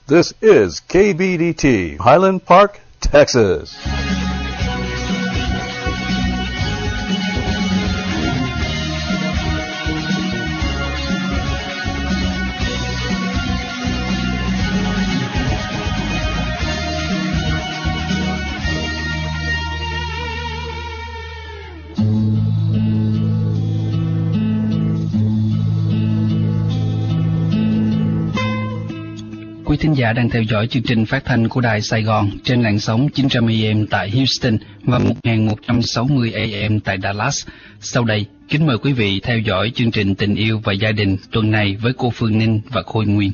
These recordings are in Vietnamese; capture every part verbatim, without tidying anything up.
This is K B D T, Highland Park, Texas. Quý thính giả đang theo dõi chương trình phát thanh của Đài Sài Gòn trên làn sóng chín trăm A M tại Houston và một nghìn một trăm sáu mươi A M tại Dallas. Sau đây, kính mời quý vị theo dõi chương trình Tình yêu và gia đình tuần này với cô Phương Ninh và Khôi Nguyên.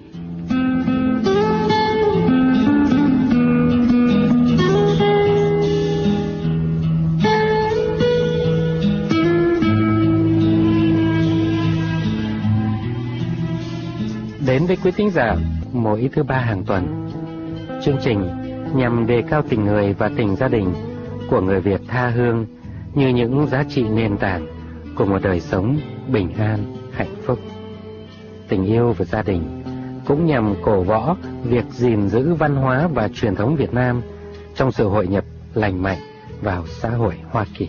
Đến với quý thính giả mỗi thứ ba hàng tuần, chương trình nhằm đề cao tình người và tình gia đình của người Việt tha hương như những giá trị nền tảng của một đời sống bình an, hạnh phúc. Tình yêu và gia đình cũng nhằm cổ võ việc gìn giữ văn hóa và truyền thống Việt Nam trong sự hội nhập lành mạnh vào xã hội Hoa Kỳ.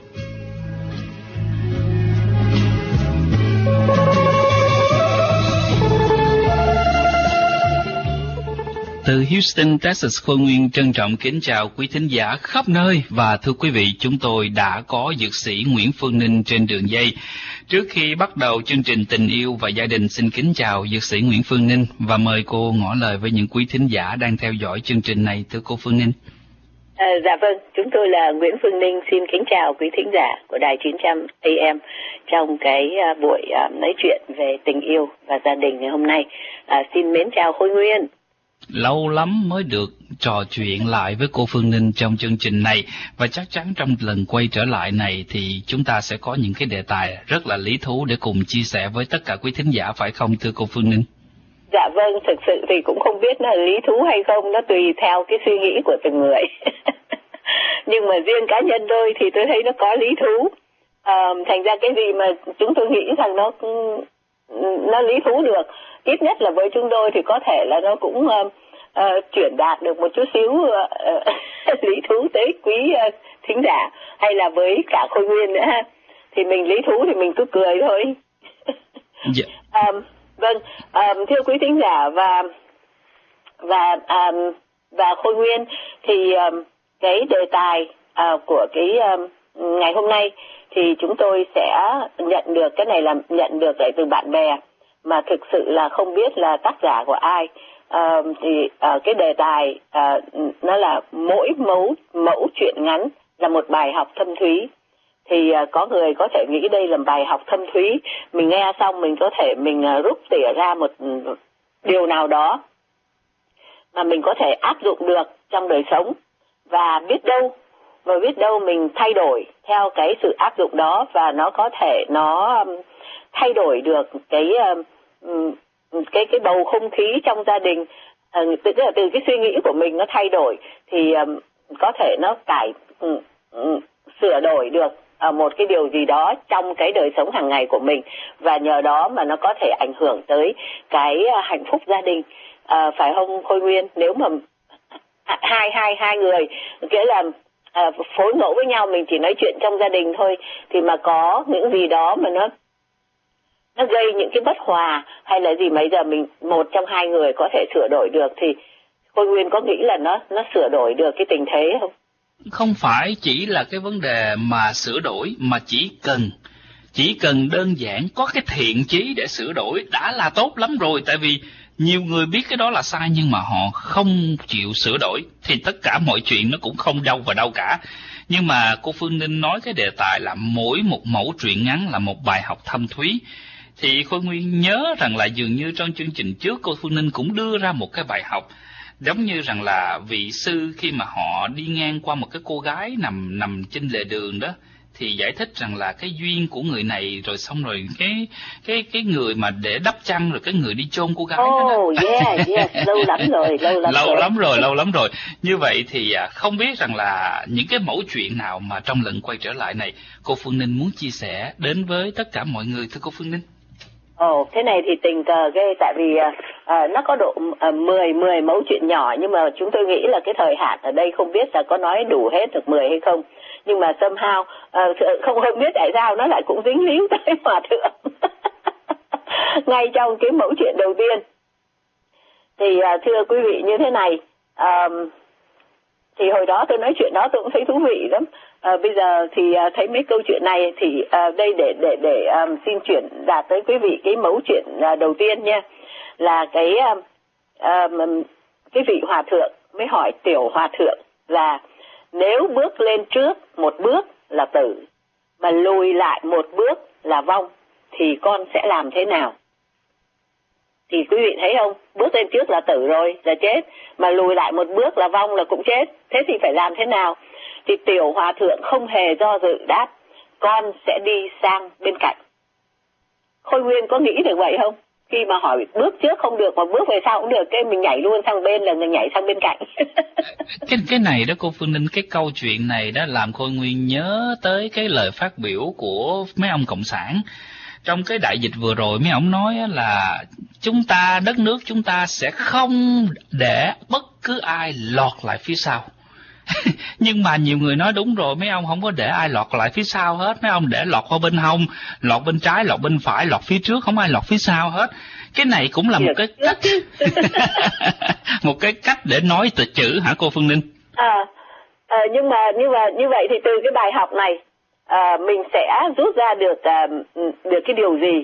Từ Houston, Texas, Khôi Nguyên trân trọng kính chào quý thính giả khắp nơi. Và thưa quý vị, chúng tôi đã có dược sĩ Nguyễn Phương Ninh trên đường dây. Trước khi bắt đầu chương trình Tình yêu và gia đình, xin kính chào dược sĩ Nguyễn Phương Ninh và mời cô ngỏ lời với những quý thính giả đang theo dõi chương trình này, thưa cô Phương Ninh. À, dạ vâng, chúng tôi là Nguyễn Phương Ninh, xin kính chào quý thính giả của Đài chín trăm A M trong cái uh, buổi uh, nói chuyện về tình yêu và gia đình ngày hôm nay. À, xin mến chào Khôi Nguyên. Lâu lắm mới được trò chuyện lại với cô Phương Ninh trong chương trình này, và chắc chắn trong lần quay trở lại này thì chúng ta sẽ có những cái đề tài rất là lý thú để cùng chia sẻ với tất cả quý thính giả, phải không thưa cô Phương Ninh? Dạ vâng, thực sự thì cũng không biết là lý thú hay không, nó tùy theo cái suy nghĩ của từng người. Nhưng mà riêng cá nhân tôi thì tôi thấy nó có lý thú. À, thành ra cái gì mà chúng tôi nghĩ rằng nó nó lý thú được, ít nhất là với chúng tôi thì có thể là nó cũng uh, uh, chuyển đạt được một chút xíu uh, uh, lý thú tới quý uh, thính giả, hay là với cả Khôi Nguyên nữa ha. Thì mình lý thú thì mình cứ cười thôi. Yeah. um, vâng, um, thưa quý thính giả và và um, và Khôi Nguyên, thì um, cái đề tài uh, của cái um, ngày hôm nay thì chúng tôi sẽ nhận được, cái này là nhận được lại từ bạn bè mà thực sự là không biết là tác giả của ai. À, thì à, cái đề tài à, nó là mỗi mẫu mẫu chuyện ngắn là một bài học thâm thúy. Thì à, có người có thể nghĩ đây là bài học thâm thúy, mình nghe xong mình có thể mình à, rút tỉa ra một điều nào đó mà mình có thể áp dụng được trong đời sống, và biết đâu và biết đâu mình thay đổi theo cái sự áp dụng đó, và nó có thể nó thay đổi được cái cái cái bầu không khí trong gia đình. À, từ, từ cái suy nghĩ của mình nó thay đổi thì um, có thể nó cải um, um, sửa đổi được uh, một cái điều gì đó trong cái đời sống hàng ngày của mình, và nhờ đó mà nó có thể ảnh hưởng tới cái uh, hạnh phúc gia đình. Uh, phải không Khôi Nguyên? Nếu mà hai hai hai người nghĩa là À, phối ngẫu với nhau, mình chỉ nói chuyện trong gia đình thôi, thì mà có những gì đó mà nó nó gây những cái bất hòa hay là gì mà bây giờ mình một trong hai người có thể sửa đổi được, thì Khôi Nguyên có nghĩ là nó nó sửa đổi được cái tình thế không? Không phải chỉ là cái vấn đề mà sửa đổi, mà chỉ cần chỉ cần đơn giản có cái thiện chí để sửa đổi đã là tốt lắm rồi. Tại vì nhiều người biết cái đó là sai nhưng mà họ không chịu sửa đổi thì tất cả mọi chuyện nó cũng không đâu vào đâu cả. Nhưng mà cô Phương Ninh nói cái đề tài là mỗi một mẫu truyện ngắn là một bài học thâm thúy, thì Khôi Nguyên nhớ rằng là dường như trong chương trình trước cô Phương Ninh cũng đưa ra một cái bài học, giống như rằng là vị sư khi mà họ đi ngang qua một cái cô gái nằm nằm trên lề đường đó, thì giải thích rằng là cái duyên của người này, rồi xong rồi cái cái cái người mà để đắp chăn, rồi cái người đi chôn cô gái oh, đó. Oh yeah, yeah, lâu lắm rồi, lâu lắm lâu rồi. lắm rồi, lâu lắm rồi. Như vậy thì không biết rằng là những cái mẫu chuyện nào mà trong lần quay trở lại này cô Phương Ninh muốn chia sẻ đến với tất cả mọi người, thưa cô Phương Ninh? Ồ, oh, thế này thì tình cờ ghê, tại vì À, nó có độ à, mười, mười mẫu chuyện nhỏ, nhưng mà chúng tôi nghĩ là cái thời hạn ở đây không biết là có nói đủ hết được mười hay không. Nhưng mà somehow, à, không không biết tại sao nó lại cũng dính líu tới Hòa Thượng. Ngay trong cái mẫu chuyện đầu tiên. Thì à, thưa quý vị như thế này, à, thì hồi đó tôi nói chuyện đó tôi cũng thấy thú vị lắm. À, bây giờ thì à, thấy mấy câu chuyện này thì à, đây để để để à, xin chuyển đạt tới quý vị cái mẫu chuyện à, đầu tiên nha. Là cái à, à, cái vị Hòa Thượng mới hỏi tiểu Hòa Thượng là nếu bước lên trước một bước là tử, mà lùi lại một bước là vong, thì con sẽ làm thế nào? Thì quý vị thấy không, bước lên trước là tử rồi, là chết, mà lùi lại một bước là vong, là cũng chết. Thế thì phải làm thế nào? Thì tiểu Hòa Thượng không hề do dự đáp, con sẽ đi sang bên cạnh. Khôi Nguyên có nghĩ được vậy không? Khi mà hỏi bước trước không được mà bước về sau cũng được, cái mình nhảy luôn sang bên là người nhảy sang bên cạnh. cái cái này đó cô Phương Ninh, cái câu chuyện này đó làm Khôi Nguyên nhớ tới cái lời phát biểu của mấy ông cộng sản. Trong cái đại dịch vừa rồi mấy ông nói là chúng ta, đất nước chúng ta sẽ không để bất cứ ai lọt lại phía sau. Nhưng mà nhiều người nói đúng rồi, mấy ông không có để ai lọt lại phía sau hết, mấy ông để lọt qua bên hông, lọt bên trái, lọt bên phải, lọt phía trước, không ai lọt phía sau hết. Cái này cũng là một cái cách một cái cách để nói từ chữ hả cô Phương Ninh? À, à nhưng mà như vậy như vậy thì từ cái bài học này à, mình sẽ rút ra được à, được cái điều gì?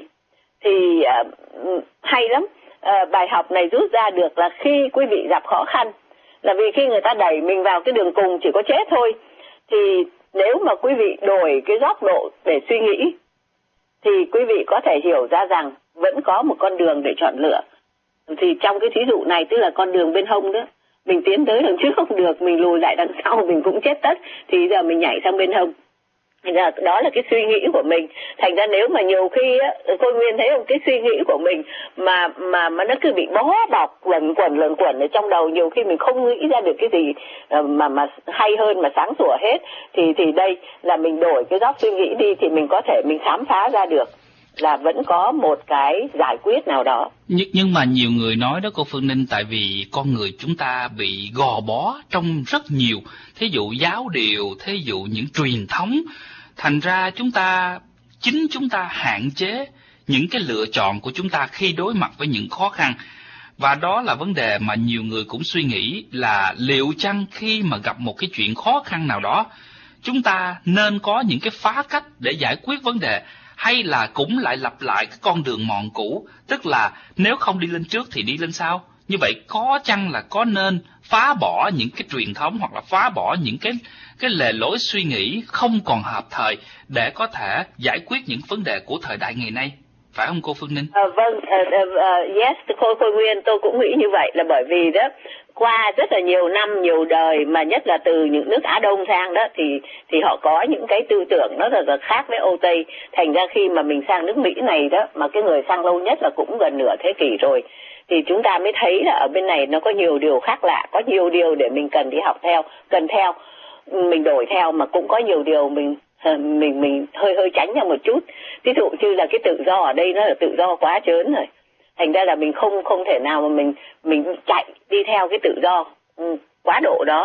Thì à, hay lắm. À, bài học này rút ra được là khi quý vị gặp khó khăn, là vì khi người ta đẩy mình vào cái đường cùng chỉ có chết thôi, thì nếu mà quý vị đổi cái góc độ để suy nghĩ thì quý vị có thể hiểu ra rằng vẫn có một con đường để chọn lựa. Thì trong cái thí dụ này tức là con đường bên hông đó, mình tiến tới đằng trước không được, mình lùi lại đằng sau mình cũng chết tất, thì giờ mình nhảy sang bên hông. Thành ra đó là cái suy nghĩ của mình. Thành ra nếu mà nhiều khi á, Khôi Nguyên thấy không, cái suy nghĩ của mình mà mà mà nó cứ bị bó bọc luẩn quẩn luẩn quẩn ở trong đầu, nhiều khi mình không nghĩ ra được cái gì mà mà hay hơn, mà sáng sủa hết. Thì thì đây là mình đổi cái góc suy nghĩ đi, thì mình có thể mình khám phá ra được là vẫn có một cái giải quyết nào đó. Nhưng, nhưng mà nhiều người nói đó cô Phương Ninh, tại vì con người chúng ta bị gò bó trong rất nhiều, thí dụ giáo điều, thí dụ những truyền thống, thành ra chúng ta, chính chúng ta hạn chế những cái lựa chọn của chúng ta khi đối mặt với những khó khăn. Và đó là vấn đề mà nhiều người cũng suy nghĩ là liệu chăng khi mà gặp một cái chuyện khó khăn nào đó, chúng ta nên có những cái phá cách để giải quyết vấn đề, hay là cũng lại lặp lại cái con đường mòn cũ, tức là nếu không đi lên trước thì đi lên sau. Như vậy có chăng là có nên phá bỏ những cái truyền thống hoặc là phá bỏ những cái cái lề lối suy nghĩ không còn hợp thời để có thể giải quyết những vấn đề của thời đại ngày nay, phải không cô Phương Ninh? À, vâng, uh, uh, yes, cô Khôi Nguyên, tôi cũng nghĩ như vậy, là bởi vì đó qua rất là nhiều năm, nhiều đời, mà nhất là từ những nước Á Đông sang đó, thì thì họ có những cái tư tưởng nó rất là khác với Âu Tây. Thành ra khi mà mình sang nước Mỹ này đó, mà cái người sang lâu nhất là cũng gần nửa thế kỷ rồi, thì chúng ta mới thấy là ở bên này nó có nhiều điều khác lạ, có nhiều điều để mình cần đi học theo, cần theo, mình đổi theo, mà cũng có nhiều điều mình mình mình hơi hơi tránh ra một chút. Ví dụ như là cái tự do ở đây nó là tự do quá trớn rồi, thành ra là mình không không thể nào mà mình mình chạy đi theo cái tự do quá độ đó.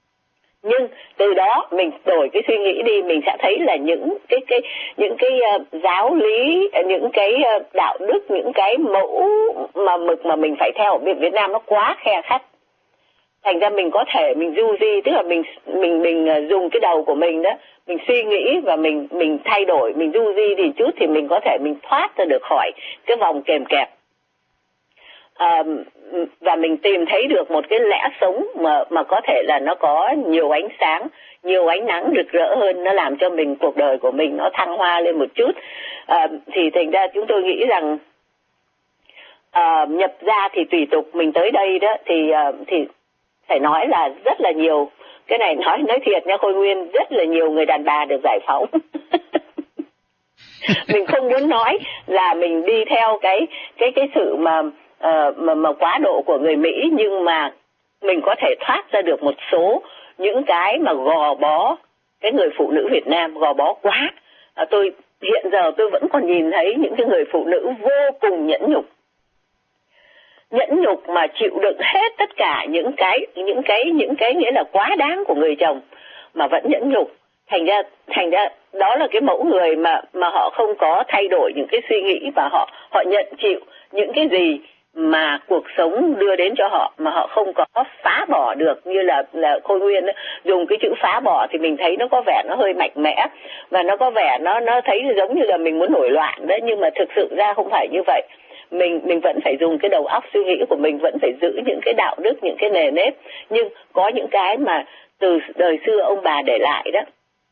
Nhưng từ đó mình đổi cái suy nghĩ đi, mình sẽ thấy là những cái cái những cái uh, giáo lý, những cái uh, đạo đức, những cái mẫu mà mực mà mình phải theo ở bên Việt Nam nó quá khe khắt. Thành ra mình có thể mình du di, tức là mình mình mình uh, dùng cái đầu của mình đó, mình suy nghĩ và mình mình thay đổi, mình du di đi chút thì mình có thể mình thoát ra được khỏi cái vòng kềm kẹp. À, và mình tìm thấy được một cái lẽ sống mà mà có thể là nó có nhiều ánh sáng, nhiều ánh nắng rực rỡ hơn, nó làm cho mình, cuộc đời của mình nó thăng hoa lên một chút. À, thì thành ra chúng tôi nghĩ rằng à, nhập ra thì tùy tục. Mình tới đây đó thì à, thì phải nói là rất là nhiều, cái này nói nói thiệt nha Khôi Nguyên, rất là nhiều người đàn bà được giải phóng. Mình không muốn nói là mình đi theo cái cái cái sự mà Uh, mà, mà quá độ của người Mỹ, nhưng mà mình có thể thoát ra được một số những cái mà gò bó cái người phụ nữ Việt Nam, gò bó quá. Uh, tôi hiện giờ tôi vẫn còn nhìn thấy những cái người phụ nữ vô cùng nhẫn nhục. nhẫn nhục mà chịu đựng hết tất cả những cái những cái những cái nghĩa là quá đáng của người chồng mà vẫn nhẫn nhục. Thành ra thành ra đó là cái mẫu người mà mà họ không có thay đổi những cái suy nghĩ và họ họ nhận chịu những cái gì mà cuộc sống đưa đến cho họ, mà họ không có phá bỏ được. Như là là Khôi Nguyên đó, dùng cái chữ phá bỏ thì mình thấy nó có vẻ nó hơi mạnh mẽ và nó có vẻ nó nó thấy giống như là mình muốn nổi loạn đấy, nhưng mà thực sự ra không phải như vậy. Mình mình vẫn phải dùng cái đầu óc suy nghĩ của mình, vẫn phải giữ những cái đạo đức, những cái nề nếp, nhưng có những cái mà từ đời xưa ông bà để lại đó.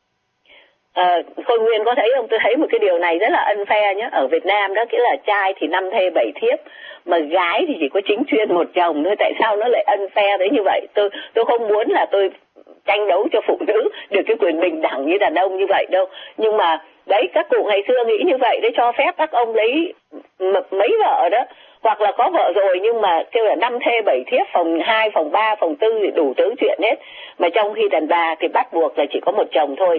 À, Khôi Nguyên có thấy không? Tôi thấy một cái điều này rất là unfair nhé. Ở Việt Nam đó, nghĩa là trai thì năm thê bảy thiếp, mà gái thì chỉ có chính chuyên một chồng thôi. Tại sao nó lại unfair đấy như vậy? Tôi tôi không muốn là tôi tranh đấu cho phụ nữ được cái quyền bình đẳng như đàn ông như vậy đâu. Nhưng mà đấy, các cụ ngày xưa nghĩ như vậy để cho phép các ông lấy mấy vợ đó, hoặc là có vợ rồi nhưng mà kêu là năm thê bảy thiếp, phòng hai, phòng ba, phòng tư thì đủ thứ chuyện hết. Mà trong khi đàn bà thì bắt buộc là chỉ có một chồng thôi.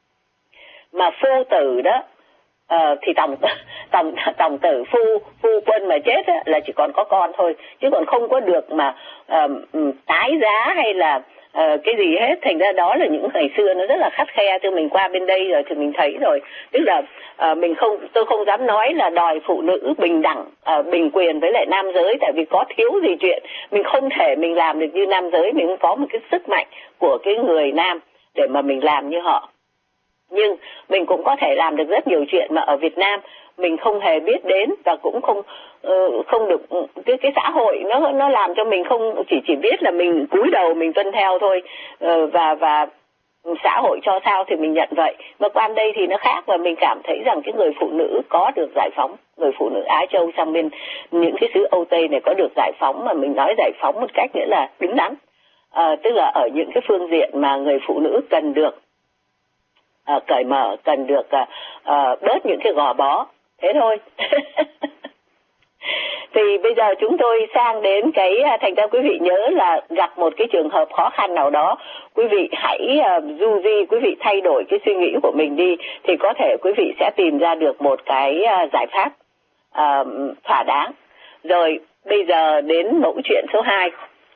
Mà phu tử đó uh, thì tổng tổng tổng tử phu phu quân mà chết á, là chỉ còn có con thôi, chứ còn không có được mà uh, tái giá hay là uh, cái gì hết. Thành ra đó là những ngày xưa nó rất là khắt khe. Từ mình qua bên đây rồi thì mình thấy rồi, tức là uh, mình không tôi không dám nói là đòi phụ nữ bình đẳng, uh, bình quyền với lại nam giới, tại vì có thiếu gì chuyện mình không thể mình làm được như nam giới. Mình cũng có một cái sức mạnh của cái người nam để mà mình làm như họ, nhưng mình cũng có thể làm được rất nhiều chuyện mà ở Việt Nam mình không hề biết đến, và cũng không uh, không được cái cái xã hội nó nó làm cho mình không chỉ chỉ biết là mình cúi đầu mình tuân theo thôi, uh, và và xã hội cho sao thì mình nhận vậy. Mà qua đây thì nó khác, và mình cảm thấy rằng cái người phụ nữ có được giải phóng, người phụ nữ Á Châu sang bên những cái xứ Âu Tây này có được giải phóng, mà mình nói giải phóng một cách nghĩa là đứng đắn, uh, tức là ở những cái phương diện mà người phụ nữ cần được À, cởi mở, cần được à, à, bớt những cái gò bó, thế thôi. Thì bây giờ chúng tôi sang đến cái, thành ra quý vị nhớ là gặp một cái trường hợp khó khăn nào đó, quý vị hãy uh, du di, quý vị thay đổi cái suy nghĩ của mình đi, thì có thể quý vị sẽ tìm ra được một cái uh, giải pháp uh, thỏa đáng. Rồi bây giờ đến mẫu chuyện số hai.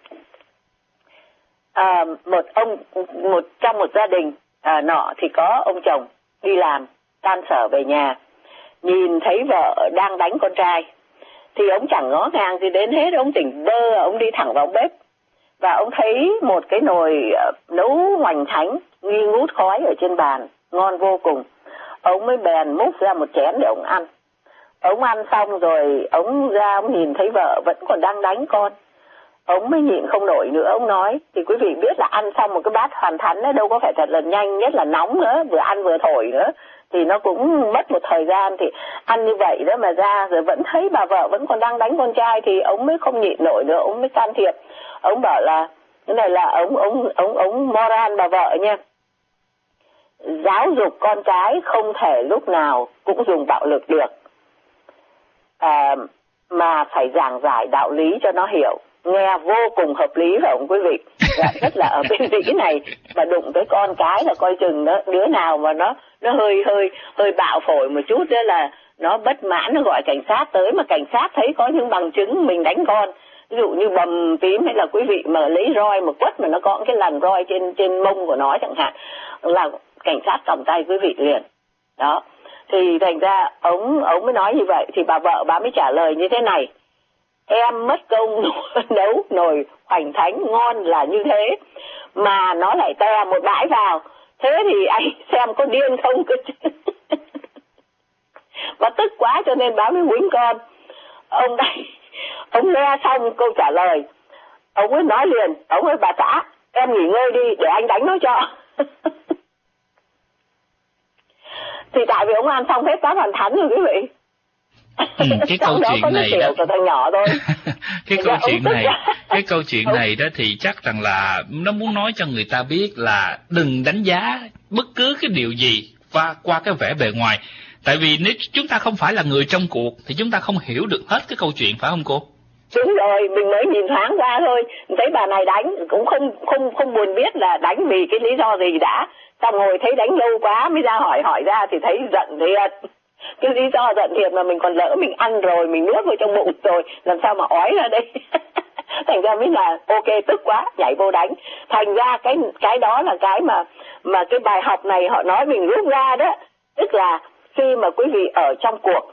Uh, một ông một trong một gia đình À, nọ thì có ông chồng đi làm tan sở về nhà, nhìn thấy vợ đang đánh con trai thì ông chẳng ngó ngàng gì đến hết. Ông tỉnh bơ, ông đi thẳng vào bếp và ông thấy một cái nồi uh, nấu hoành thánh nghi ngút khói ở trên bàn, ngon vô cùng. Ông mới bèn múc ra một chén để ông ăn. Ông ăn xong rồi ông ra, ông nhìn thấy vợ vẫn còn đang đánh con. Ông mới nhịn không nổi nữa, ông nói, thì quý vị biết là ăn xong một cái bát hoàn thánh đó, đâu có phải thật là nhanh, nhất là nóng nữa, vừa ăn vừa thổi nữa, thì nó cũng mất một thời gian. Thì ăn như vậy đó mà ra rồi vẫn thấy bà vợ vẫn còn đang đánh con trai, thì ông mới không nhịn nổi nữa, ông mới can thiệp. Ông bảo là, cái này là ông, ông, ông, ông moral bà vợ nha. Giáo dục con cái không thể lúc nào cũng dùng bạo lực được, à, mà phải giảng giải đạo lý cho nó hiểu. Nghe vô cùng hợp lý phải không quý vị? Dạ, rất là ở bên vĩ này mà đụng tới con cái là coi chừng nó, đứa nào mà nó nó hơi hơi hơi bạo phổi một chút đó là nó bất mãn, nó gọi cảnh sát tới, mà cảnh sát thấy có những bằng chứng mình đánh con, ví dụ như bầm tím hay là quý vị mà lấy roi mà quất mà nó có cái lằn roi trên trên mông của nó chẳng hạn, là cảnh sát còng tay quý vị liền. Đó, thì thành ra ông ông mới nói như vậy, thì bà vợ bà mới trả lời như thế này: em mất công nấu nồi hoành thánh ngon là như thế mà nó lại te một bãi vào, thế thì anh xem có điên không cơ chứ. Bà tức quá cho nên bà mới quýnh con. Ông đây, ông nghe xong câu trả lời, ông ấy nói liền, ông ơi bà xã, em nghỉ ngơi đi để anh đánh nó cho. Thì tại vì ông ăn xong hết bát hoàn thánh rồi quý vị. Ừ, cái câu chuyện này đó, thằng nhỏ thôi. cái câu chuyện này cái câu chuyện này đó thì chắc rằng là nó muốn nói cho người ta biết là đừng đánh giá bất cứ cái điều gì qua qua cái vẻ bề ngoài, tại vì nếu chúng ta không phải là người trong cuộc thì chúng ta không hiểu được hết cái câu chuyện, phải không cô? Đúng rồi, mình mới nhìn thoáng qua thôi, thấy bà này đánh cũng không không không buồn biết là đánh vì cái lý do gì đã, xong rồi thấy đánh lâu quá mới ra hỏi hỏi ra thì thấy giận thì Cái lý do giận thiệt mà mình còn lỡ mình ăn rồi, mình nuốt vào trong bụng rồi, làm sao mà ói ra đây. Thành ra mới là ok, tức quá, nhảy vô đánh. Thành ra cái cái đó là cái mà mà cái bài học này họ nói mình rút ra đó. Tức là khi mà quý vị ở trong cuộc,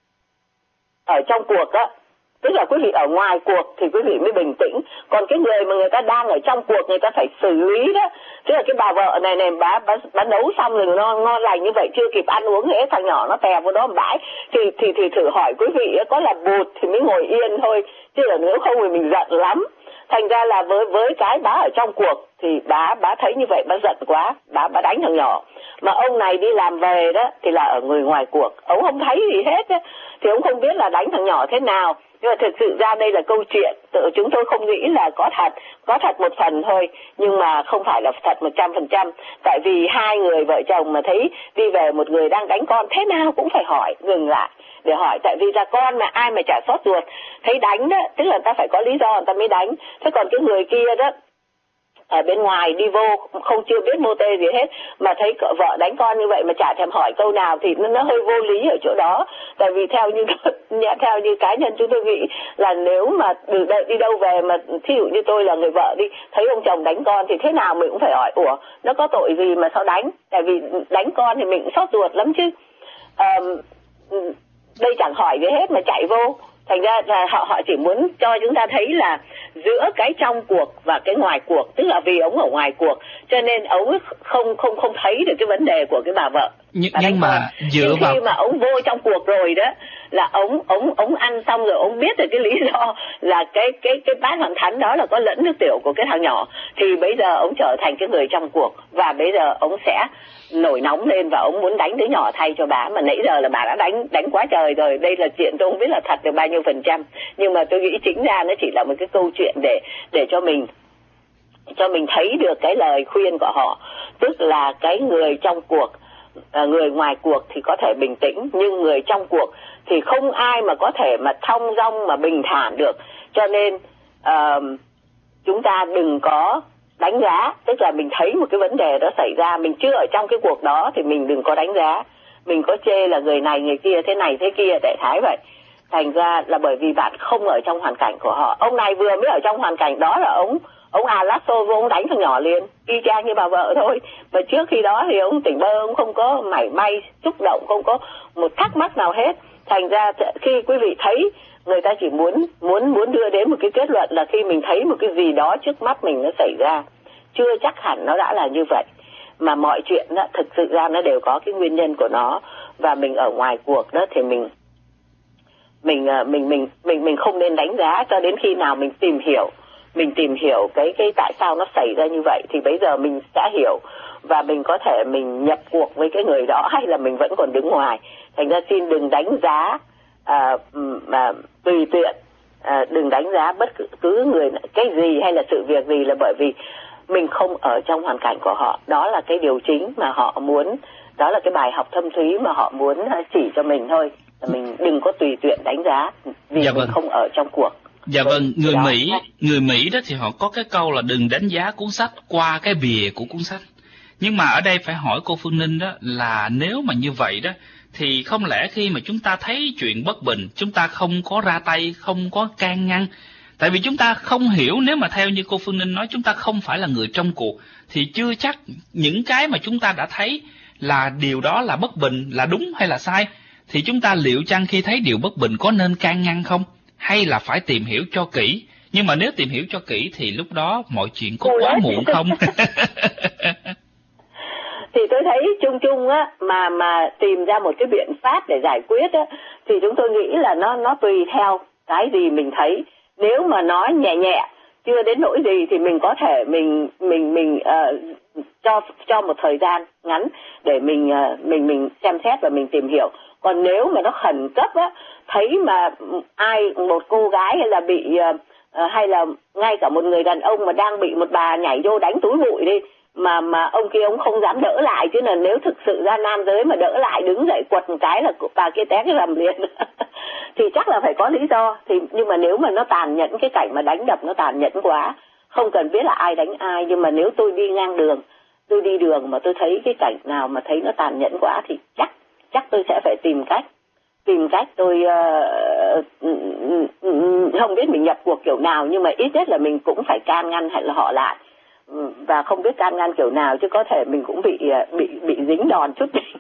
ở trong cuộc á, tức là quý vị ở ngoài cuộc thì quý vị mới bình tĩnh. Còn cái người mà người ta đang ở trong cuộc, người ta phải xử lý đó. Tức là cái bà vợ này này, bà, bà, bà nấu xong rồi ngon, ngon lành như vậy, chưa kịp ăn uống hết, thằng nhỏ nó tè vào đó bãi. Thì, thì, thì thử hỏi quý vị, có là bụt thì mới ngồi yên thôi. Chứ là nếu không thì mình giận lắm. Thành ra là với với cái bà ở trong cuộc thì bà bà thấy như vậy bà giận quá, bà bà đánh thằng nhỏ. Mà ông này đi làm về đó thì là ở người ngoài cuộc, ông không thấy gì hết á, thì ông không biết là đánh thằng nhỏ thế nào. Nhưng mà thực sự ra đây là câu chuyện tự chúng tôi không nghĩ là có thật, có thật một phần thôi, nhưng mà không phải là thật một trăm phần trăm. Tại vì hai người vợ chồng mà thấy đi về một người đang đánh con, thế nào cũng phải hỏi, ngừng lại để hỏi. Tại vì là con mà ai mà chả xót ruột, thấy đánh đó, tức là ta phải có lý do người ta mới đánh. Thế còn cái người kia đó, ở bên ngoài đi vô không chưa biết mô tê gì hết mà thấy vợ đánh con như vậy mà chả thèm hỏi câu nào thì nó, nó hơi vô lý ở chỗ đó. Tại vì theo như theo như cá nhân chúng tôi nghĩ là nếu mà từ đây đi đâu về mà thí dụ như tôi là người vợ đi, thấy ông chồng đánh con thì thế nào mình cũng phải hỏi ủa nó có tội gì mà sao đánh. Tại vì đánh con thì mình cũng xót ruột lắm chứ. À, đây chẳng hỏi gì hết mà chạy vô. Thành ra là họ họ chỉ muốn cho chúng ta thấy là giữa cái trong cuộc và cái ngoài cuộc, tức là vì ông ở ngoài cuộc cho nên ông không không không thấy được cái vấn đề của cái bà vợ. Nhưng, nhưng mà dựa nhưng vào khi mà ông vô trong cuộc rồi đó là ông ông ông ăn xong rồi ông biết được cái lý do là cái cái cái bát hoàng thánh đó là có lẫn nước tiểu của cái thằng nhỏ, thì bây giờ ông trở thành cái người trong cuộc và bây giờ ông sẽ nổi nóng lên và ông muốn đánh đứa nhỏ thay cho bà. Mà nãy giờ là bà đã đánh đánh quá trời rồi. Đây là chuyện tôi không biết là thật được bao nhiêu phần trăm, nhưng mà tôi nghĩ chính ra nó chỉ là một cái câu chuyện để để cho mình cho mình thấy được cái lời khuyên của họ. Tức là cái người trong cuộc, à, người ngoài cuộc thì có thể bình tĩnh, nhưng người trong cuộc thì không ai mà có thể mà thong dong mà bình thản được. Cho nên uh, chúng ta đừng có đánh giá. Tức là mình thấy một cái vấn đề đó xảy ra, mình chưa ở trong cái cuộc đó thì mình đừng có đánh giá, mình có chê là người này người kia thế này thế kia, đại khái vậy. Thành ra là bởi vì bạn không ở trong hoàn cảnh của họ. Ông này vừa mới ở trong hoàn cảnh đó là ông ông à lát xô vô ông đánh thằng nhỏ liền, y chang như bà vợ thôi. Mà trước khi đó thì ông tỉnh bơ, ông không có mảy may xúc động, không có một thắc mắc nào hết. Thành ra khi quý vị thấy người ta chỉ muốn muốn muốn đưa đến một cái kết luận là khi mình thấy một cái gì đó trước mắt mình nó xảy ra, chưa chắc hẳn nó đã là như vậy, mà mọi chuyện đó, thực sự ra nó đều có cái nguyên nhân của nó. Và mình ở ngoài cuộc đó thì mình mình mình mình mình mình không nên đánh giá cho đến khi nào mình tìm hiểu mình tìm hiểu cái cái tại sao nó xảy ra như vậy thì bây giờ mình sẽ hiểu và mình có thể mình nhập cuộc với cái người đó hay là mình vẫn còn đứng ngoài. Thành ra xin đừng đánh giá à, mà tùy tiện, à, đừng đánh giá bất cứ người cái gì hay là sự việc gì là bởi vì mình không ở trong hoàn cảnh của họ. Đó là cái điều chính mà họ muốn, đó là cái bài học thâm thúy mà họ muốn chỉ cho mình thôi. Mình đừng có tùy tiện đánh giá vì dạ mình vâng. không ở trong cuộc. Dạ vâng, người đó. Mỹ, người Mỹ đó thì họ có cái câu là đừng đánh giá cuốn sách qua cái bìa của cuốn sách. Nhưng mà ở đây phải hỏi cô Phương Ninh đó là nếu mà như vậy đó thì không lẽ khi mà chúng ta thấy chuyện bất bình, chúng ta không có ra tay, không có can ngăn. Tại vì chúng ta không hiểu, nếu mà theo như cô Phương Ninh nói chúng ta không phải là người trong cuộc thì chưa chắc những cái mà chúng ta đã thấy là điều đó là bất bình, là đúng hay là sai. Thì chúng ta liệu chăng khi thấy điều bất bình có nên can ngăn không? Hay là phải tìm hiểu cho kỹ? Nhưng mà nếu tìm hiểu cho kỹ thì lúc đó mọi chuyện có quá muộn không? Thì tôi thấy chung chung á mà mà tìm ra một cái biện pháp để giải quyết á thì chúng tôi nghĩ là nó nó tùy theo cái gì mình thấy. Nếu mà nói nhẹ nhẹ chưa đến nỗi gì thì mình có thể mình mình mình uh, cho cho một thời gian ngắn để mình uh, mình mình xem xét và mình tìm hiểu. Còn nếu mà nó khẩn cấp á, thấy mà ai một cô gái hay là bị uh, hay là ngay cả một người đàn ông mà đang bị một bà nhảy vô đánh túi bụi đi mà mà ông kia ông không dám đỡ lại, chứ là nếu thực sự ra nam giới mà đỡ lại đứng dậy quật một cái là bà kia té cái rầm liền thì chắc là phải có lý do. Thì nhưng mà nếu mà nó tàn nhẫn, cái cảnh mà đánh đập nó tàn nhẫn quá, không cần biết là ai đánh ai, nhưng mà nếu tôi đi ngang đường, tôi đi đường mà tôi thấy cái cảnh nào mà thấy nó tàn nhẫn quá thì chắc chắc tôi sẽ phải tìm cách tìm cách tôi uh, không biết mình nhập cuộc kiểu nào, nhưng mà ít nhất là mình cũng phải can ngăn hay là họ lại, và không biết can ngăn kiểu nào chứ có thể mình cũng bị bị bị dính đòn chút đỉnh.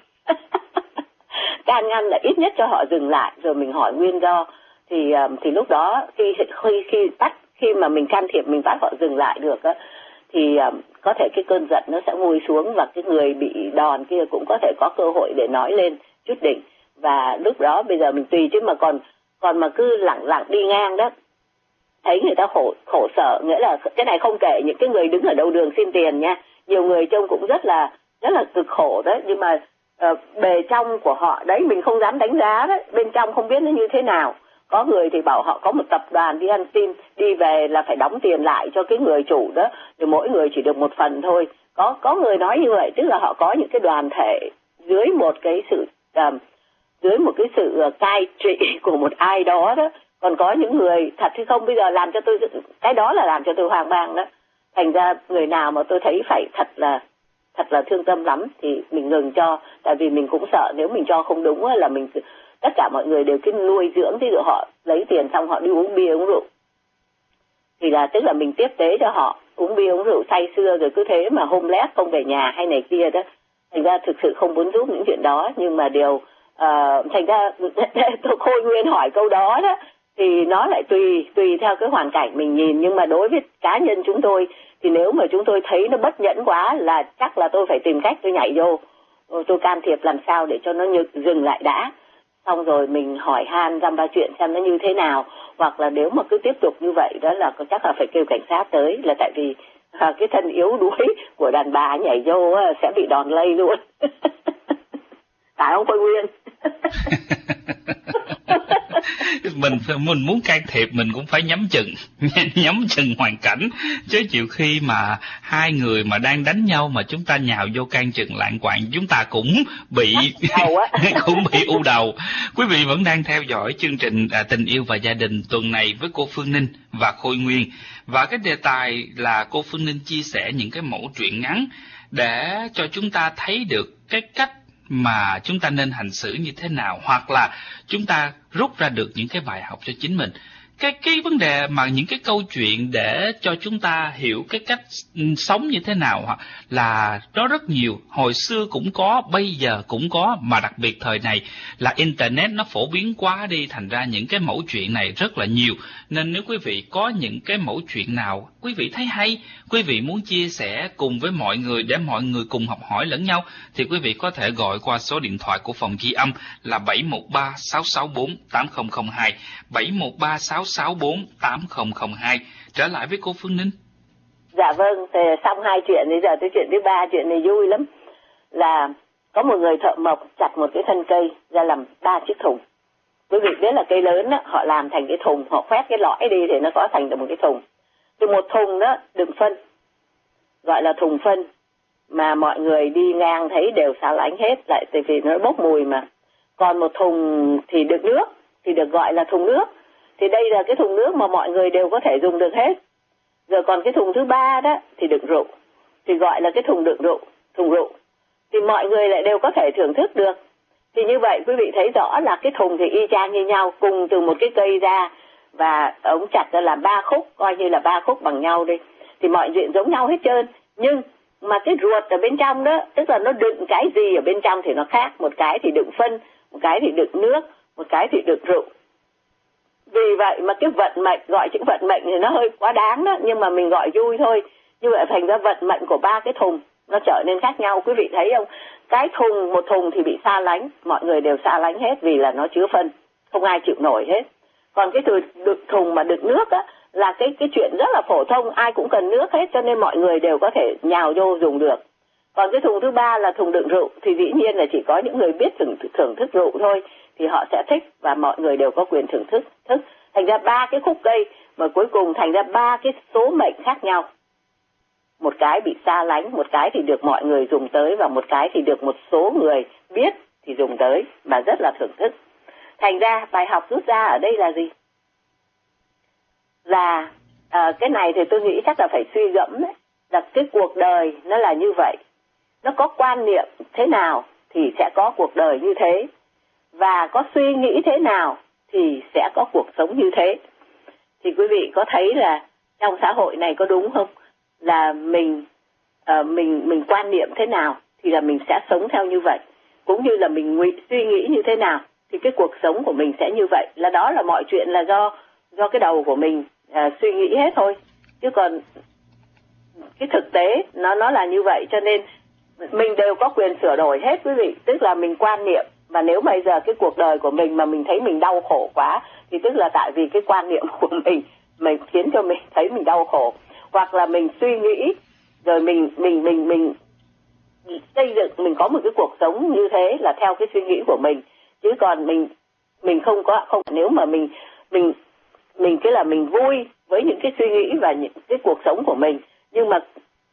Can ngăn là ít nhất cho họ dừng lại rồi mình hỏi nguyên do, thì thì lúc đó khi khi khi bắt khi mà mình can thiệp mình bắt họ dừng lại được á, thì có thể cái cơn giận nó sẽ nguôi xuống và cái người bị đòn kia cũng có thể có cơ hội để nói lên chút đỉnh. Và lúc đó bây giờ mình tùy, chứ mà còn còn mà cứ lặng lặng đi ngang đó, thấy người ta khổ khổ sở, nghĩa là cái này không kể những cái người đứng ở đầu đường xin tiền nha, nhiều người trông cũng rất là rất là cực khổ đấy, nhưng mà uh, bề trong của họ đấy mình không dám đánh giá đấy, bên trong không biết nó như thế nào. Có người thì bảo họ có một tập đoàn đi ăn xin, đi về là phải đóng tiền lại cho cái người chủ đó, rồi mỗi người chỉ được một phần thôi. Có có người nói như vậy, tức là họ có những cái đoàn thể dưới một cái sự uh, dưới một cái sự cai trị của một ai đó đó. Còn có những người thật hay không bây giờ làm cho tôi, cái đó là làm cho tôi hoang mang đó. Thành ra người nào mà tôi thấy phải thật là thật là thương tâm lắm thì mình ngừng cho, tại vì mình cũng sợ nếu mình cho không đúng là mình tất cả mọi người đều cứ nuôi dưỡng, ví dụ họ lấy tiền xong họ đi uống bia uống rượu thì là tức là mình tiếp tế cho họ uống bia uống rượu say sưa rồi cứ thế mà homeless không về nhà hay này kia đó. Thành ra thực sự không muốn giúp những chuyện đó, nhưng mà điều uh, thành ra tôi Khôi Nguyên hỏi câu đó đó thì nó lại tùy tùy theo cái hoàn cảnh mình nhìn, nhưng mà đối với cá nhân chúng tôi thì nếu mà chúng tôi thấy nó bất nhẫn quá là chắc là tôi phải tìm cách tôi nhảy vô, tôi can thiệp làm sao để cho nó dừng lại đã, xong rồi mình hỏi han dăm ba chuyện xem nó như thế nào. Hoặc là nếu mà cứ tiếp tục như vậy đó là chắc là phải kêu cảnh sát tới, là tại vì à, cái thân yếu đuối của đàn bà nhảy vô á, sẽ bị đòn lây luôn. Phải không Khôi Nguyên? mình mình muốn can thiệp mình cũng phải nhắm chừng nhắm chừng hoàn cảnh, chứ chịu khi mà hai người mà đang đánh nhau mà chúng ta nhào vô can chừng lạng quạng, chúng ta cũng bị cũng bị u đầu. Quý vị vẫn đang theo dõi chương trình à, Tình Yêu và Gia Đình tuần này với cô Phương Ninh và Khôi Nguyên, và cái đề tài là cô Phương Ninh chia sẻ những cái mẫu chuyện ngắn để cho chúng ta thấy được cái cách mà chúng ta nên hành xử như thế nào, hoặc là chúng ta rút ra được những cái bài học cho chính mình. Cái cái vấn đề mà những cái câu chuyện để cho chúng ta hiểu cái cách sống như thế nào là đó rất nhiều, hồi xưa cũng có, bây giờ cũng có, mà đặc biệt thời này là internet nó phổ biến quá đi, thành ra những cái mẫu chuyện này rất là nhiều. Nên nếu quý vị có những cái mẫu chuyện nào quý vị thấy hay, quý vị muốn chia sẻ cùng với mọi người để mọi người cùng học hỏi lẫn nhau, thì quý vị có thể gọi qua số điện thoại của phòng ghi âm là bảy một ba sáu sáu bốn tám không không hai, bảy một ba sáu sáu bốn tám không không hai. Trở lại với cô Phương Ninh. Dạ vâng, thì xong hai chuyện, bây giờ tới chuyện thứ ba. Chuyện này vui lắm, là có một người thợ mộc chặt một cái thân cây ra làm ba chiếc thùng. Quý vị biết là cây lớn đó, họ làm thành cái thùng, họ khoét cái lõi đi thì nó có thành được một cái thùng. Từ một thùng đó đựng phân, gọi là thùng phân, mà mọi người đi ngang thấy đều xa lánh hết, lại tại vì nó bốc mùi mà. Còn một thùng thì đựng nước thì được gọi là thùng nước, thì đây là cái thùng nước mà mọi người đều có thể dùng được hết. Rồi còn cái thùng thứ ba đó thì đựng rượu, thì gọi là cái thùng đựng rượu, thùng rượu, thì mọi người lại đều có thể thưởng thức được. Thì như vậy quý vị thấy rõ là cái thùng thì y chang như nhau, cùng từ một cái cây ra, và ông chặt ra làm ba khúc, coi như là ba khúc bằng nhau đi, thì mọi chuyện giống nhau hết trơn. Nhưng mà cái ruột ở bên trong đó, tức là nó đựng cái gì ở bên trong thì nó khác, một cái thì đựng phân, một cái thì đựng nước, một cái thì đựng rượu. Vì vậy mà cái vận mệnh, gọi chữ vận mệnh thì nó hơi quá đáng đó, nhưng mà mình gọi vui thôi. Như vậy thành ra vận mệnh của ba cái thùng nó trở nên khác nhau. Quý vị thấy không? Cái thùng, một thùng thì bị xa lánh, mọi người đều xa lánh hết vì là nó chứa phân, không ai chịu nổi hết. Còn cái thùng mà đựng nước á, là cái cái chuyện rất là phổ thông, ai cũng cần nước hết, cho nên mọi người đều có thể nhào vô dùng được. Còn cái thùng thứ ba là thùng đựng rượu, thì dĩ nhiên là chỉ có những người biết thưởng, thưởng thức rượu thôi thì họ sẽ thích, và mọi người đều có quyền thưởng thức. thức. Thành ra ba cái khúc cây mà cuối cùng thành ra ba cái số mệnh khác nhau. Một cái bị xa lánh, một cái thì được mọi người dùng tới, và một cái thì được một số người biết thì dùng tới và rất là thưởng thức. Thành ra bài học rút ra ở đây là gì? Là à, cái này thì tôi nghĩ chắc là phải suy gẫm đấy, là cái cuộc đời nó là như vậy. Nó có quan niệm thế nào thì sẽ có cuộc đời như thế, và có suy nghĩ thế nào thì sẽ có cuộc sống như thế. Thì quý vị có thấy là trong xã hội này có đúng không? Là mình uh, mình mình quan niệm thế nào thì là mình sẽ sống theo như vậy, cũng như là mình nghĩ, suy nghĩ như thế nào thì cái cuộc sống của mình sẽ như vậy. Là đó là mọi chuyện là do do cái đầu của mình uh, suy nghĩ hết thôi, chứ còn cái thực tế nó nó là như vậy. Cho nên mình đều có quyền sửa đổi hết quý vị, tức là mình quan niệm. Và nếu bây giờ cái cuộc đời của mình mà mình thấy mình đau khổ quá thì tức là tại vì cái quan niệm của mình mình khiến cho mình thấy mình đau khổ, hoặc là mình suy nghĩ rồi mình mình mình mình xây dựng mình có một cái cuộc sống như thế là theo cái suy nghĩ của mình. Chứ còn mình mình không có không nếu mà mình mình mình cái là mình vui với những cái suy nghĩ và những cái cuộc sống của mình, nhưng mà